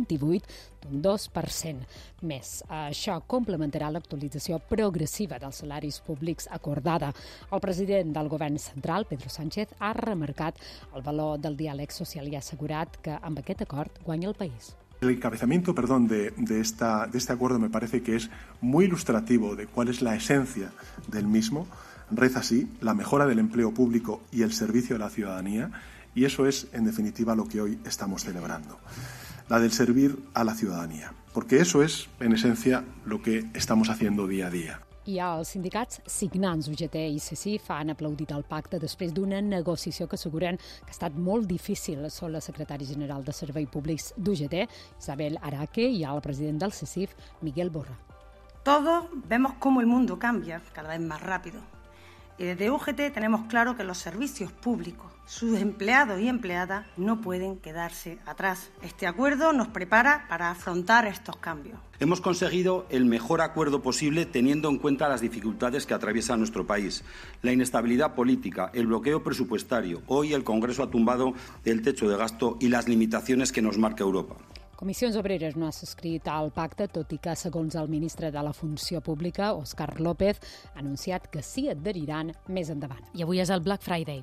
2028 d'un 2% més. Això complementarà l'actualització progressiva dels salaris públics acordada. El president del govern central, Pedro Sánchez, ha remarcat el valor del diàleg social i ha assegurat que amb aquest acord guanya el país. El encabezamiento, de este acuerdo me parece que es muy ilustrativo de cuál es la esencia del mismo. Reza así: la mejora del empleo público y el servicio a la ciudadanía, y eso es, en definitiva, lo que hoy estamos celebrando. La del servir a la ciudadanía, porque eso es, en esencia, lo que estamos haciendo día a día. I els sindicats signants UGT i CESIF han aplaudit el pacte després d'una negociació que asseguren que ha estat molt difícil. Són la secretària general de Serveis Públics d'UGT, Isabel Araque, i el president del CESIF, Miguel Borra. Todos vemos cómo el mundo cambia cada vez más rápido. Y desde UGT tenemos claro que los servicios públicos, sus empleados y empleadas, no pueden quedarse atrás. Este acuerdo nos prepara para afrontar estos cambios. Hemos conseguido el mejor acuerdo posible teniendo en cuenta las dificultades que atraviesa nuestro país. La inestabilidad política, el bloqueo presupuestario. Hoy el Congreso ha tumbado el techo de gasto y las limitaciones que nos marca Europa. Comissions Obreres no ha subscrit el pacte, tot i que, segons el ministre de la Funció Pública, Òscar López, ha anunciat que s'hi adheriran més endavant. I avui és el Black Friday.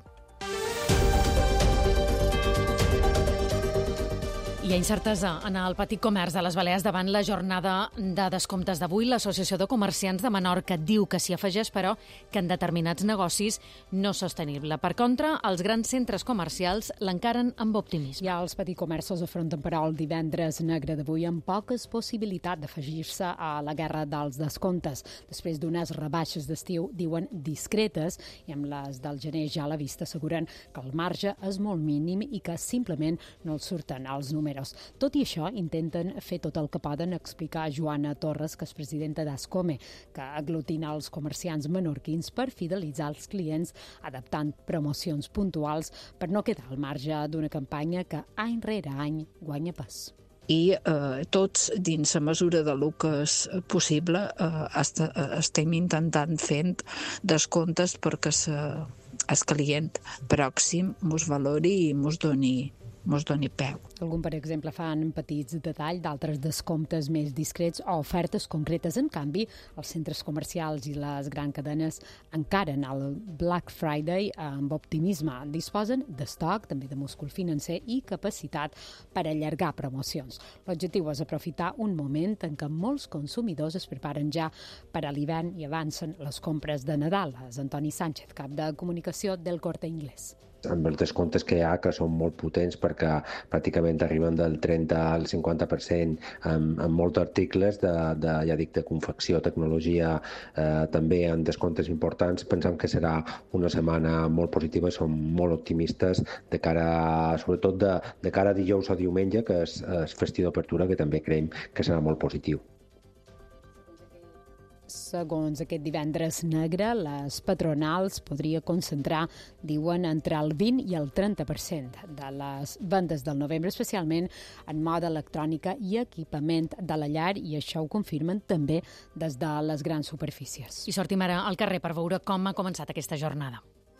Hi ha incertesa en el petit comerç de les Balears davant la jornada de descomptes d'avui. L'Associació de Comerciants de Menorca diu que s'hi afegeix, però, que en determinats negocis no és sostenible. Per contra, els grans centres comercials l'encaren amb optimisme. Ja els petits comerços afronten, però, el divendres negre d'avui amb poques possibilitats d'afegir-se a la guerra dels descomptes. Després d'unes rebaixes d'estiu, diuen discretes, i amb les del gener ja a la vista asseguren que el marge és molt mínim i que simplement no els surten els números números. Tot i això, intenten fer tot el que poden, explicar Joana Torres, que és presidenta d'Ascome, que aglutina els comerciants menorquins per fidelitzar els clients, adaptant promocions puntuals per no quedar al marge d'una campanya que any rere any guanya pes. I tots, dins la mesura de lo que és possible, estem intentant fent descomptes perquè el client pròxim mos valori i mos doni peu. Algun, per exemple, fan petits detalls, d'altres descomptes més discrets o ofertes concretes. En canvi, els centres comercials i les grans cadenes encaren el Black Friday amb optimisme. Disposen d'estoc, també de múscul financer i capacitat per allargar promocions. L'objectiu és aprofitar un moment en què molts consumidors es preparen ja per a l'hivern i avancen les compres de Nadal. És Antoni Sánchez, cap de comunicació del Corte Inglés. Amb els descomptes que hi ha, que són molt potents perquè pràcticament arriben del 30 al 50% amb molts articles de confecció, tecnologia, també en descomptes importants. Pensem que serà una setmana molt positiva i som molt optimistes de cara, sobretot de cara a dijous o diumenge, que és festiu d'apertura, que també creiem que serà molt positiu. Segons aquest divendres negre, les patronals podria concentrar, diuen, entre el 20 i el 30% de les vendes del novembre, especialment en moda electrònica i equipament de la llar, i això ho confirmen també des de les grans superfícies. I sortim ara al carrer per veure com ha començat aquesta jornada.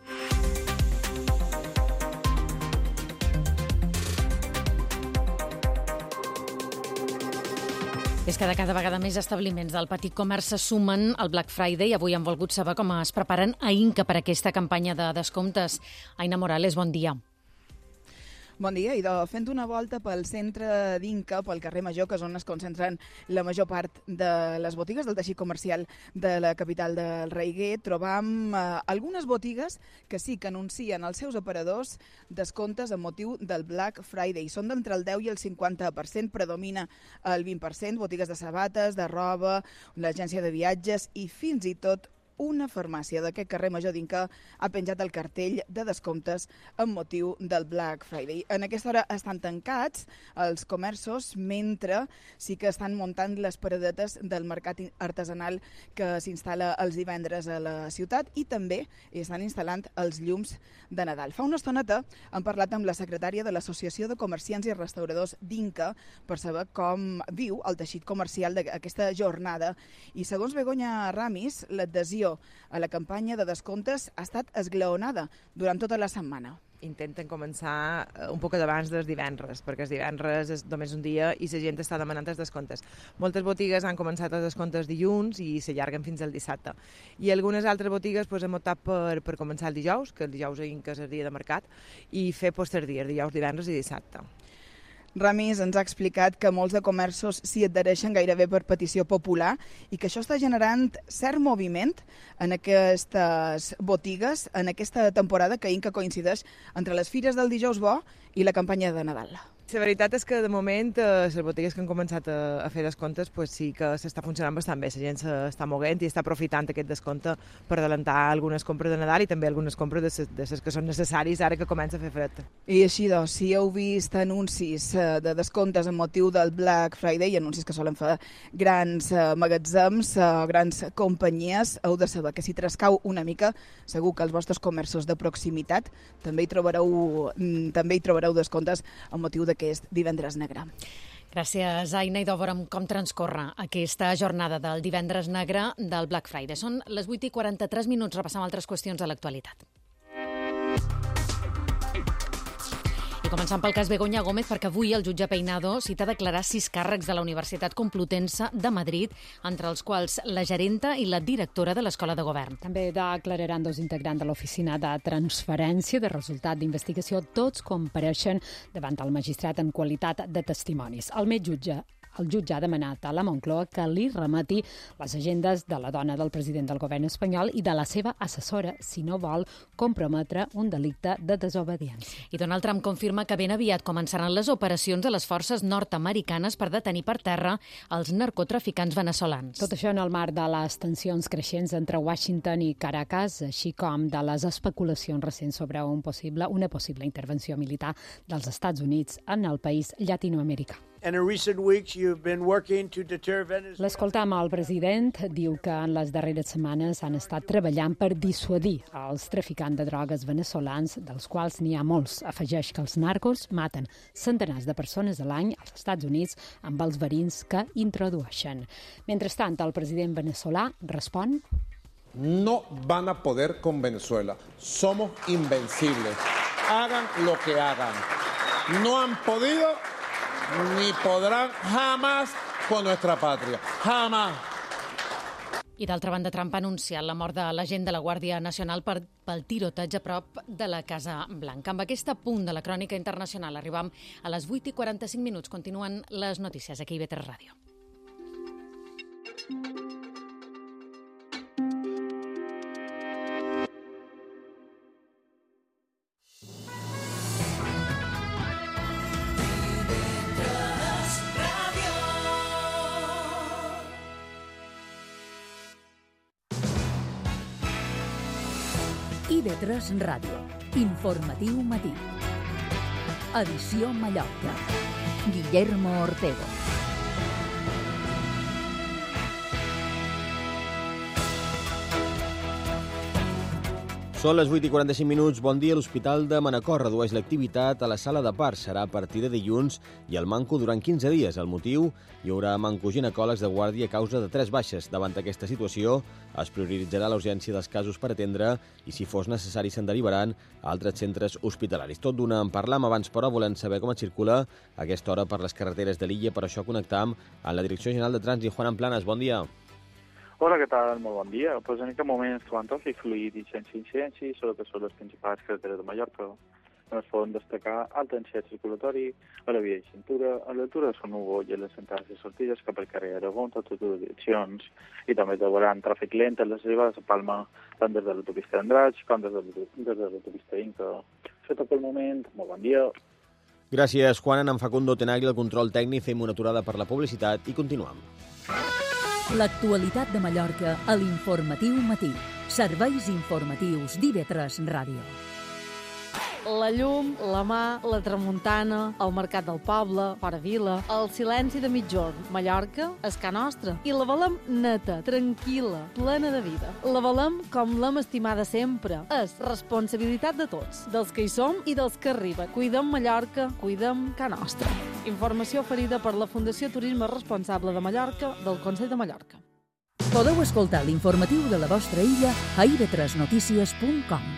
És que de cada vegada més establiments del petit comerç se sumen al Black Friday. Avui han volgut saber com es preparen a Inca per aquesta campanya de descomptes. Aina Morales, bon dia. Bon dia, idò. Fent una volta pel centre d'Inca, pel carrer Major, que és on es concentren la major part de les botigues del teixit comercial de la capital del Reiguer, trobam algunes botigues que sí que anuncien als seus aparadors descomptes amb motiu del Black Friday. Són d'entre el 10 i el 50%, predomina el 20%, botigues de sabates, de roba, l'agència de viatges i fins i tot una farmàcia d'aquest carrer Major d'Inca ha penjat el cartell de descomptes amb motiu del Black Friday. En aquesta hora estan tancats els comerços, mentre sí que estan muntant les paradetes del mercat artesanal que s'instal·la els divendres a la ciutat, i també estan instal·lant els llums de Nadal. Fa una estoneta hem parlat amb la secretària de l'Associació de Comerciants i Restauradors d'Inca per saber com viu el teixit comercial d'aquesta jornada, i segons Begoña Ramis, l'adhesió a la campanya de descomptes ha estat esglaonada durant tota la setmana. Intenten començar un poc abans dels divendres, perquè els divendres és només un dia i la gent està demanant els descomptes. Moltes botigues han començat els descomptes dilluns i s'allarguen fins al dissabte. I algunes altres botigues hem optat per començar el dijous, que el dijous a Inca és el dia de mercat, i fer dies, dijous, divendres i dissabte. Ramis ens ha explicat que molts de comerços s'hi adhereixen gairebé per petició popular i que això està generant cert moviment en aquestes botigues en aquesta temporada que Inca coincideix entre les fires del dijous bo i la campanya de Nadal. La veritat és que de moment les botigues que han començat a fer descomptes sí que s'està funcionant bastant bé, la gent s'està moguent i està aprofitant aquest descompte per adelantar algunes compres de Nadal i també algunes compres de les que són necessaris ara que comença a fer fred. I així doncs, si heu vist anuncis de descomptes amb motiu del Black Friday, anuncis que solen fer grans magatzems, grans companyies, heu de saber que si trascau una mica, segur que als vostres comerços de proximitat també hi trobareu descomptes amb motiu d'aquest divendres negre. Gràcies, Aina. I veurem com transcorre aquesta jornada del divendres negre del Black Friday. Són les 8:43, repassam altres qüestions de l'actualitat. I començant pel cas Begoña Gómez, perquè avui el jutge Peinado cita a declarar 6 càrrecs de la Universitat Complutense de Madrid, entre els quals la gerenta i la directora de l'Escola de Govern. També declararan 2 integrants de l'Oficina de Transferència de Resultat d'Investigació. Tots compareixen davant el magistrat en qualitat de testimonis. El metge jutge El jutge ha demanat a la Moncloa que li remeti les agendes de la dona del president del govern espanyol i de la seva assessora, si no vol comprometre un delicte de desobediència. I Donald Trump confirma que ben aviat començaran les operacions de les forces nord-americanes per detenir per terra els narcotraficants veneçolans. Tot això en el marc de les tensions creixents entre Washington i Caracas, així com de les especulacions recents sobre una possible intervenció militar dels Estats Units en el país llatinoamericà. L'escoltam al president, diu que en les darreres setmanes han estat treballant per dissuadir els traficants de drogues veneçolans, dels quals n'hi ha molts. Afegeix que els narcos maten centenars de persones a l'any als Estats Units amb els verins que introdueixen. Mentrestant, el president venezolà respon: No van a poder con Venezuela. Somos invencibles. Hagan lo que hagan. No han podido ni podrán jamás con nuestra patria. Jamás. I d'altra banda, Trump ha anunciat la mort de l'agent de la Guàrdia Nacional pel tiroteig a prop de la Casa Blanca. Amb aquest punt de la crònica internacional arribam a les 8:45. Continuen les notícies aquí a IB3 Ràdio. IB3 Ràdio. Informatiu matí. Edició Mallorca. Guillermo Ortego. Són les 8:45. Bon dia. L'Hospital de Manacor redueix l'activitat a la sala de parts. Serà a partir de dilluns i el manco durant 15 dies. El motiu? Hi haurà mancoginecòlegs de guàrdia a causa de 3 baixes. Davant d'aquesta situació es prioritzarà la urgència dels casos per atendre i, si fos necessari, se'n derivaran a altres centres hospitalaris. Tot d'una en parlam abans, però volem saber com es circula a aquesta hora per les carreteres de l'illa. Per això connectam amb la Direcció General de Trànsit. Juan Planas, bon dia. Hola, què tal? Molt bon dia. Pues en aquest moment ens trobem tràfic fluid i sense incidències, sobre que són les principals carreteres de Mallorca. On es poden destacar alta densitat circulatori a la via de cintura, a l'altura de Son Hugo i a les entrades i sortides cap al carrer Aragó, en totes les direccions. I també trobaran tràfic lent a les arribades a Palma, tant des de l'autopista d'Andratx com des de l'autopista Inca. Això tot pel moment. Molt bon dia. Gràcies, Juan. En Facundo Tenagli, el control tècnic. Fem una aturada per la publicitat i continuem. L'actualitat de Mallorca a l'Informatiu Matí. Serveis informatius d'IB3 Ràdio. La llum, la mà, la tramuntana, el mercat del poble, fora vila, el silenci de mitjorn. Mallorca és ca nostra. I la volem neta, tranquil·la, plena de vida. La volem com l'hem estimada sempre. És responsabilitat de tots, dels que hi som i dels que arriben. Cuidem Mallorca, cuidem ca nostra. Informació oferida per la Fundació Turisme Responsable de Mallorca del Consell de Mallorca. Podeu escoltar l'informatiu de la vostra illa a ib3notícies.com.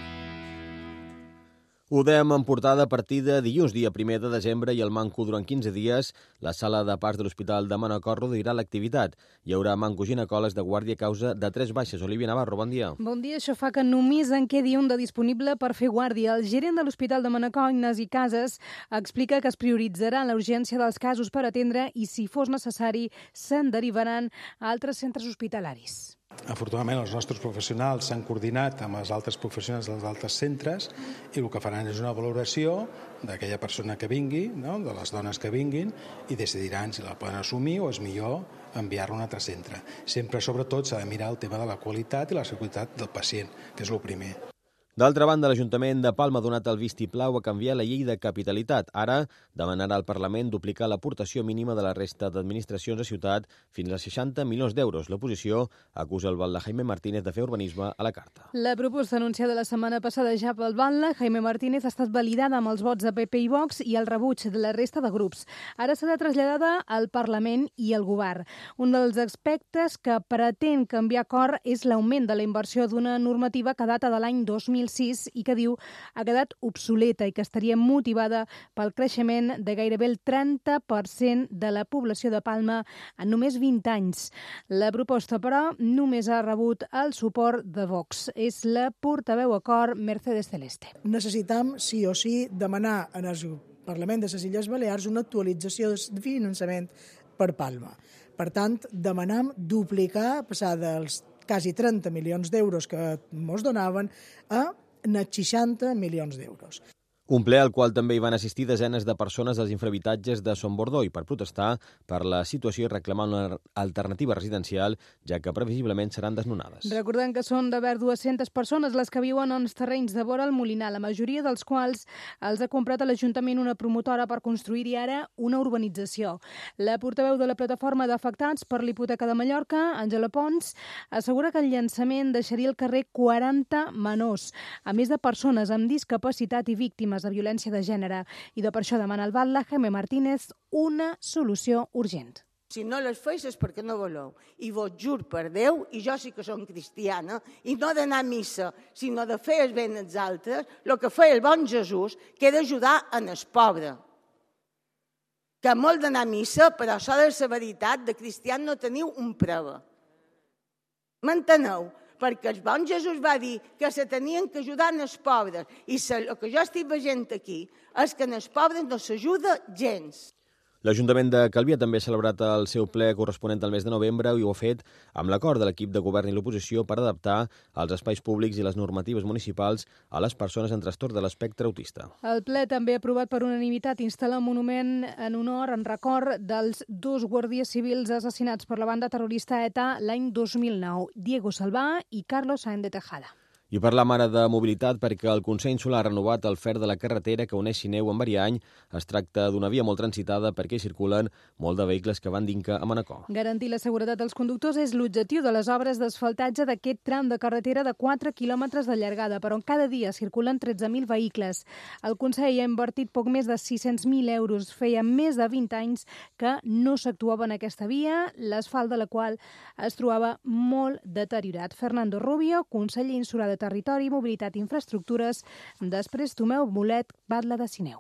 Ho dèiem en portada a partir de dilluns, dia 1 de desembre, i el manco durant 15 dies. La sala de parts de l'Hospital de Manacor reduirà l'activitat. Hi haurà mancoginecòlegs de guàrdia a causa de 3 baixes. Olivia Navarro, bon dia. Bon dia. Això fa que només en quedi un de disponible per fer guàrdia. El gerent de l'Hospital de Manacor, Ignasi Casas, explica que es prioritzarà la urgència dels casos per atendre i, si fos necessari, se'n derivaran a altres centres hospitalaris. Afortunadament, els nostres professionals s'han coordinat amb els altres professionals dels altres centres i el que faran és una valoració d'aquella persona que vingui, no? De les dones que vinguin, i decidiran si la poden assumir o és millor enviar-la a un altre centre. Sempre, sobretot, s'ha de mirar el tema de la qualitat i la seguretat del pacient, que és el primer. D'altra banda, l'Ajuntament de Palma ha donat el vistiplau a canviar la llei de capitalitat. Ara demanarà al Parlament duplicar l'aportació mínima de la resta d'administracions de ciutat fins a 60 milions d'euros. L'oposició acusa el batlle Jaime Martínez de fer urbanisme a la carta. La proposta anunciada la setmana passada ja pel batlle Jaime Martínez ha estat validada amb els vots de PP i Vox i el rebuig de la resta de grups. Ara serà traslladada al Parlament i al Govern. Un dels aspectes que pretén canviar acord és l'augment de la inversió d'una normativa que data de l'any 2006 i que diu ha quedat obsoleta i que estaria motivada pel creixement de gairebé el 30% de la població de Palma en només 20 anys. La proposta, però, només ha rebut el suport de Vox. És la portaveu a cor Mercedes Celeste. Necessitam, sí o sí, demanar en el Parlament de les Illes Balears una actualització de finançament per Palma. Per tant, demanam duplicar, passar dels quasi 30 milions d'euros que ens donaven a 60 milions d'euros. Un ple al qual també hi van assistir desenes de persones dels infrahabitatges de Son Bordoi per protestar per la situació i reclamar una alternativa residencial, ja que previsiblement seran desnonades. Recordem que són d'haver 200 persones les que viuen en els terrenys de vora el Molinar, la majoria dels quals els ha comprat a l'Ajuntament una promotora per construir-hi ara una urbanització. La portaveu de la plataforma d'afectats per l'hipoteca de Mallorca, Àngela Pons, assegura que el llançament deixaria al carrer 40 menors, a més de persones amb discapacitat i víctimes de violència de gènere, i de per això demana al batlle Jaime Martínez una solució urgent. Si no les feis és perquè no voleu. I vos jur per Déu, i jo sí que som cristiana, i no d'anar a missa, sinó de fer el bé als altres, el que feia el bon Jesús, que era ajudar en el pobre. Que molt d'anar a missa, però això de la veritat, de cristians no teniu un prova. M'enteneu? Perquè el bon Jesús va dir que se tenien que ajudar en els pobres. I el que jo estic veient aquí és que en els pobres no s'ajuda gens. L'Ajuntament de Calvià també ha celebrat el seu ple corresponent al mes de novembre i ho ha fet amb l'acord de l'equip de govern i l'oposició per adaptar els espais públics i les normatives municipals a les persones amb trastorn de l'espectre autista. El ple també ha aprovat per unanimitat instal·lar un monument en honor, en record dels 2 guàrdies civils assassinats per la banda terrorista ETA l'any 2009, Diego Salvà i Carlos Sáenz de Tejada. I parlam ara de mobilitat perquè el Consell Insular ha renovat el fer de la carretera que uneix Sineu amb Ariany. Es tracta d'una via molt transitada perquè hi circulen molt de vehicles que van d'Inca a Manacor. Garantir la seguretat dels conductors és l'objectiu de les obres d'asfaltatge d'aquest tram de carretera de 4 quilòmetres de llargada, per on cada dia circulen 13.000 vehicles. El Consell ha invertit poc més de 600.000 euros. Feia més de 20 anys que no s'actuava en aquesta via, l'asfalt de la qual es trobava molt deteriorat. Fernando Rubio, conseller insular de Territori, Mobilitat i Infraestructures. Després, Tomeu Mulet, batlle de Sineu.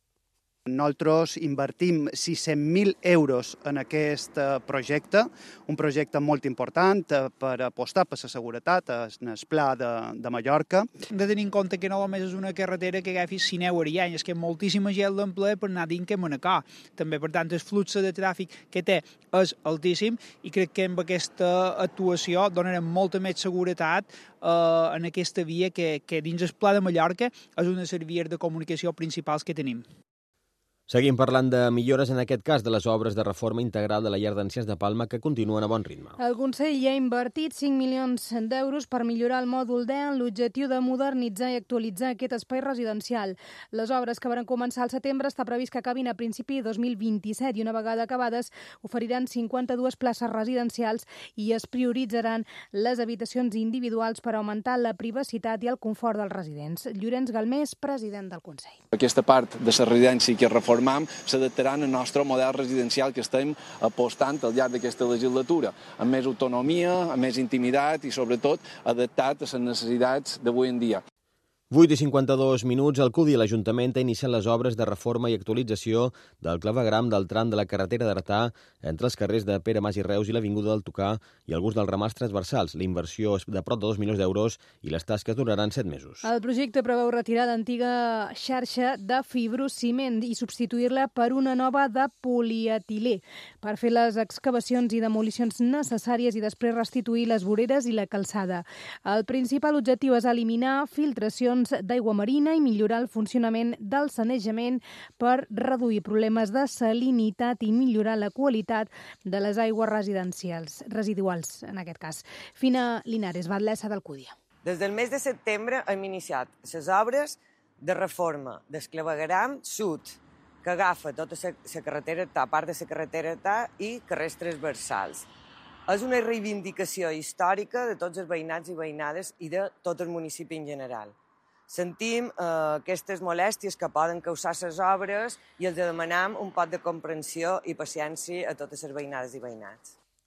Nosaltres invertim 600.000 euros en aquest projecte, un projecte molt important per apostar per la seguretat en el Pla de Mallorca. Hem de tenir en compte que no només és una carretera que agafi Sineu a Ariany, és que moltíssima gent l'emplea per anar d'Inca a Manacor. També, per tant, el flux de tràfic que té és altíssim i crec que amb aquesta actuació donarem molta més seguretat en aquesta via que dins el Pla de Mallorca és una de les vies de comunicació principals que tenim. Seguim parlant de millores, en aquest cas de les obres de reforma integral de la llar d'ancians de Palma, que continuen a bon ritme. El Consell ja ha invertit 5 milions d'euros per millorar el mòdul D amb l'objectiu de modernitzar i actualitzar aquest espai residencial. Les obres que van començar al setembre està previst que acabin a principi de 2027 i una vegada acabades oferiran 52 places residencials i es prioritzaran les habitacions individuals per augmentar la privacitat i el confort dels residents. Llorenç Galmés, president del Consell. Aquesta part de la residència que reformam s'adaptaran al nostre model residencial que estem apostant al llarg d'aquesta legislatura, amb més autonomia, amb més intimitat i, sobretot, adaptat a les necessitats d'avui en dia. 8:52, el CUDI i l'Ajuntament ha iniciat les obres de reforma i actualització del clavegram del tram de la carretera d'Artà entre els carrers de Pere Mas i Reus i l'Avinguda del Tocà i alguns dels ramals transversals. La inversió és de prop de 2 milions d'euros i les tasques duraran 7 mesos. El projecte preveu retirar l'antiga xarxa de fibrociment i substituir-la per una nova de polietilè per fer les excavacions i demolicions necessàries i després restituir les voreres i la calçada. El principal objectiu és eliminar filtracions d'aigua marina i millorar el funcionament del sanejament per reduir problemes de salinitat i millorar la qualitat de les aigües residuals, en aquest cas. Fina Linares, batllessa d'Alcúdia. Des del mes de setembre hem iniciat les obres de reforma del clavegram sud, que agafa tota la carretera TAP, part de la carretera TAP i carrers transversals. És una reivindicació històrica de tots els veïnats i veïnades i de tot el municipi en general. Sentim aquestes molèsties que poden causar les obres i els demanem un poc de comprensió i paciència a totes les veïnades i veïnats.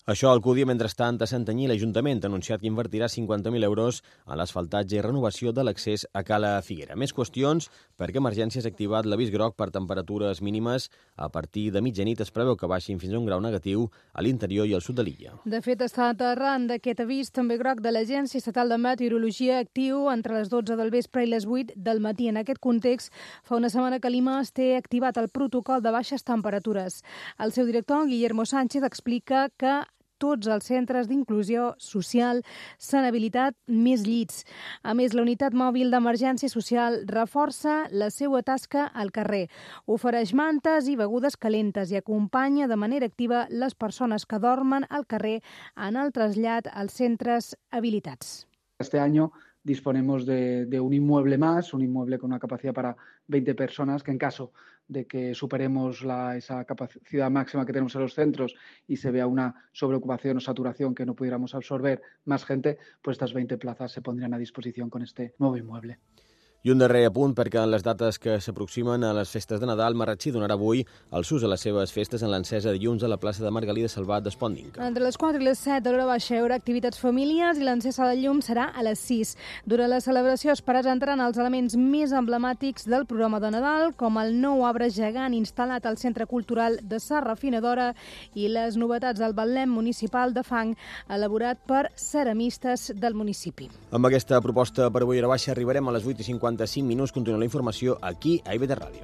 Això acudia mentrestant a Santanyí. L'Ajuntament ha anunciat que invertirà 50.000 euros en l'asfaltatge i renovació de l'accés a Cala Figuera. Més qüestions, perquè Emergències ha activat l'avís groc per temperatures mínimes. A partir de mitjanit es preveu que baixin fins a un grau negatiu a l'interior i al sud de l'illa. De fet, està arran d'aquest avís també groc de l'Agència Estatal de Meteorologia actiu entre les 12 del vespre i les 8 del matí. En aquest context, fa una setmana que l'IMAS té activat el protocol de baixes temperatures. El seu director, Guillermo Sánchez, explica que tots els centres d'inclusió social s'han habilitat més llits. A més, la unitat mòbil d'emergència social reforça la seva tasca al carrer. Ofereix mantes i begudes calentes i acompanya de manera activa les persones que dormen al carrer en el trasllat als centres habilitats. Este año disponemos de un inmueble más, un inmueble con una capacidad para 20 personas, que en caso de que superemos esa capacidad máxima que tenemos en los centros y se vea una sobreocupación o saturación que no pudiéramos absorber más gente, pues estas 20 plazas se pondrían a disposición con este nuevo inmueble. I un darrer apunt, perquè en les dates que s'aproximen a les festes de Nadal, Marratxí donarà avui el sus a les seves festes en l'encesa dilluns a la plaça de Margalida Salvat d'Espòndinca. Entre les 4 i les 7 de l'hora baixa hi haurà activitats familiars i l'encesa de llum serà a les 6. Durant la celebració es entraran els elements més emblemàtics del programa de Nadal, com el nou arbre gegant instal·lat al Centre Cultural de Sa Refinadora i les novetats del Betlem Municipal de Fang, elaborat per ceramistes del municipi. Amb aquesta proposta per avui a hora baixa arribarem a les 8:55. Continua la informació aquí a IB3 Ràdio.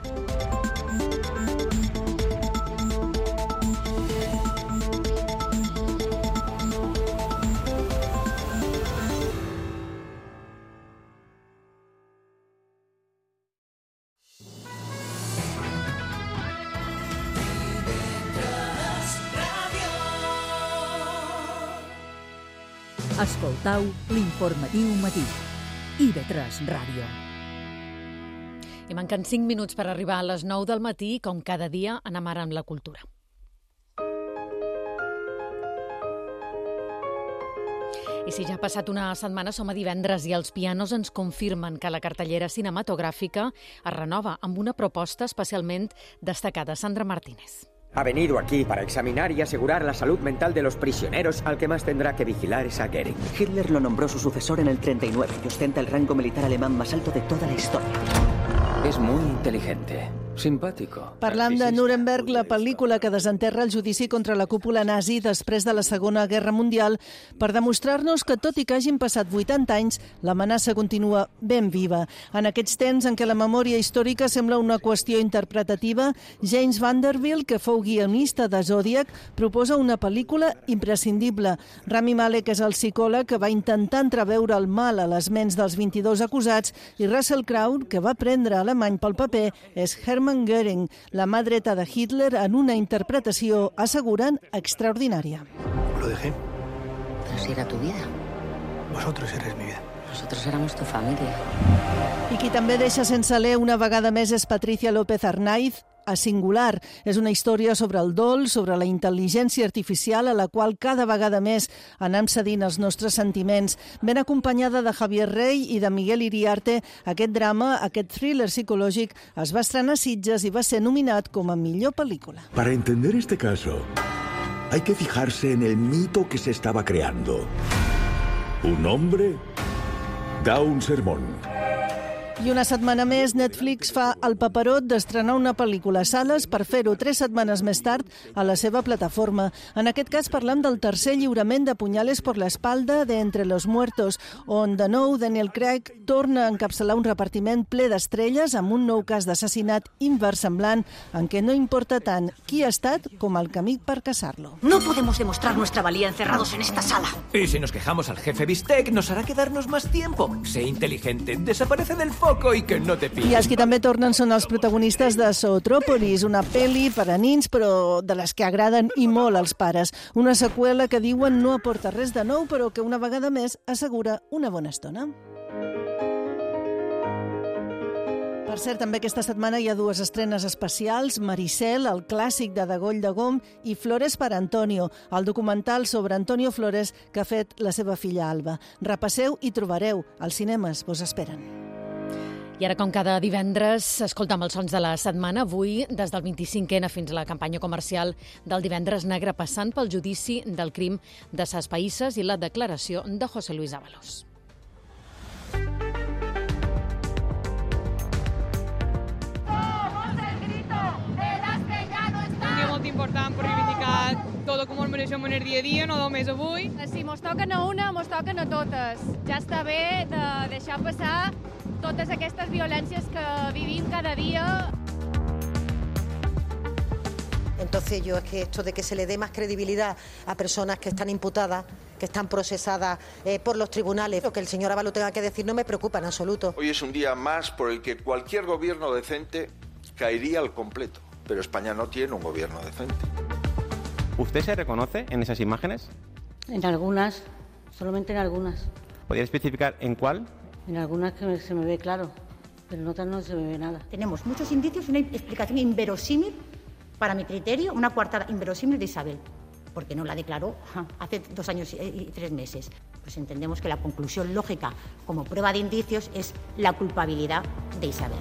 Escoltau l'informatiu matí. IB3 Ràdio. I manquen 5 minuts per arribar a les 9 del matí, com cada dia anem ara amb la cultura. I si ja ha passat una setmana, som a divendres i els pianos ens confirmen que la cartellera cinematogràfica es renova amb una proposta especialment destacada. Sandra Martínez. Ha venido aquí para examinar y asegurar la salud mental de los prisioneros. Al que más tendrá que vigilar es a Goering. Hitler lo nombró su sucesor en el 39 y ostenta el rango militar alemán más alto de toda la historia. És muy inteligente, simpàtico. Parlam de Nuremberg, la pel·lícula que desenterra el judici contra la cúpula nazi després de la Segona Guerra Mundial, per demostrar-nos que, tot i que hagin passat 80 anys, l'amenaça continua ben viva. En aquests temps en què la memòria històrica sembla una qüestió interpretativa, James Vanderbilt, que fou guionista de Zodiac, proposa una pel·lícula imprescindible. Rami Malek és el psicòleg que va intentar entreveure el mal a les ments dels 22 acusats i Russell Crowe, que va prendre alemany pel paper, és Hermann Goering, la mà dreta de Hitler, en una interpretació, asseguren, extraordinària. Lo dejé. Pero si era tu vida. Vosotros eres mi vida. Nosotros éramos tu familia. I qui també deixa sense alè una vegada més és Patricia López Arnaiz, a Singular. És una història sobre el dol, sobre la intel·ligència artificial a la qual cada vegada més anem cedint els nostres sentiments. Ben acompanyada de Javier Rey i de Miguel Iriarte, aquest drama, aquest thriller psicològic, es va estrenar a Sitges i va ser nominat com a millor pel·lícula. Para entender este caso, hay que fijarse en el mito que se estaba creando. Un hombre da un sermón. I una setmana més, Netflix fa el paperot d'estrenar una pel·lícula a sales per fer-ho 3 setmanes més tard a la seva plataforma. En aquest cas parlam del tercer lliurament de Punyales por la espalda de Entre los muertos, on de nou Daniel Craig torna a encapçalar un repartiment ple d'estrelles amb un nou cas d'assassinat inversemblant en què no importa tant qui ha estat com el camí per caçar-lo. No podemos demostrar nuestra valía encerrados en esta sala. Y si nos quejamos al jefe Bistec, nos hará quedarnos más tiempo. Sé inteligente, desaparece del foco i que no te pilli. I els que també tornen són els protagonistes de Zootrópolis, una pel·li per a nins, però de les que agraden i molt als pares. Una seqüela que diuen no aporta res de nou, però que una vegada més assegura una bona estona. Per cert, també aquesta setmana hi ha 2 estrenes especials, Maricel, el clàssic de Degoll de Gom, i Flores para Antonio, el documental sobre Antonio Flores que ha fet la seva filla Alba. Repasseu i trobareu. Els cinemes vos esperen. I ara, com cada divendres, escolta'm els sons de la setmana. Avui, des del 25N fins a la campanya comercial del Divendres Negre, passant pel judici del crim de Ses Païsses i la declaració de José Luis Ábalos. Un dia molt important per reivindicar tot el que ens mereixem en el dia a dia, no només avui. Si mos toquen a una, mos toquen a totes. Ja està bé de deixar passar totes aquestes violències que vivim cada día. Entonces yo es que esto de que se le dé más credibilidad a personas que están imputadas, que están procesadas por los tribunales, lo que el señor Ábalos tenga que decir no me preocupa en absoluto. Hoy es un día más por el que cualquier gobierno decente caería al completo, pero España no tiene un gobierno decente. ¿Usted se reconoce en esas imágenes? En algunas, solamente en algunas. ¿Podría especificar en cuál? En algunas que se me ve claro, pero en otras no se me ve nada. Tenemos muchos indicios y una explicación inverosímil, para mi criterio, una coartada inverosímil de Isabel, porque no la declaró hace 2 años y 3 meses. Pues entendemos que la conclusión lógica, como prueba de indicios, es la culpabilidad de Isabel.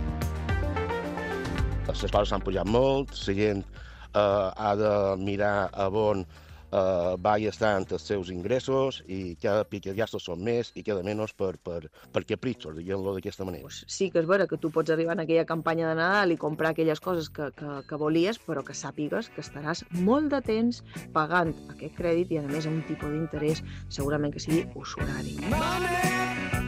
Les coses s'han pujat molt, la gent ha de mirar a on va gastant els seus ingressos i cada pic de gastos són més i cada menys per capritxos, diguem-lo d'aquesta manera. Sí que és vera que tu pots arribar en aquella campanya de Nadal i comprar aquelles coses que volies, però que sàpigues que estaràs molt de temps pagant aquest crèdit i, a més, a un tipus d'interès segurament que sigui usurari.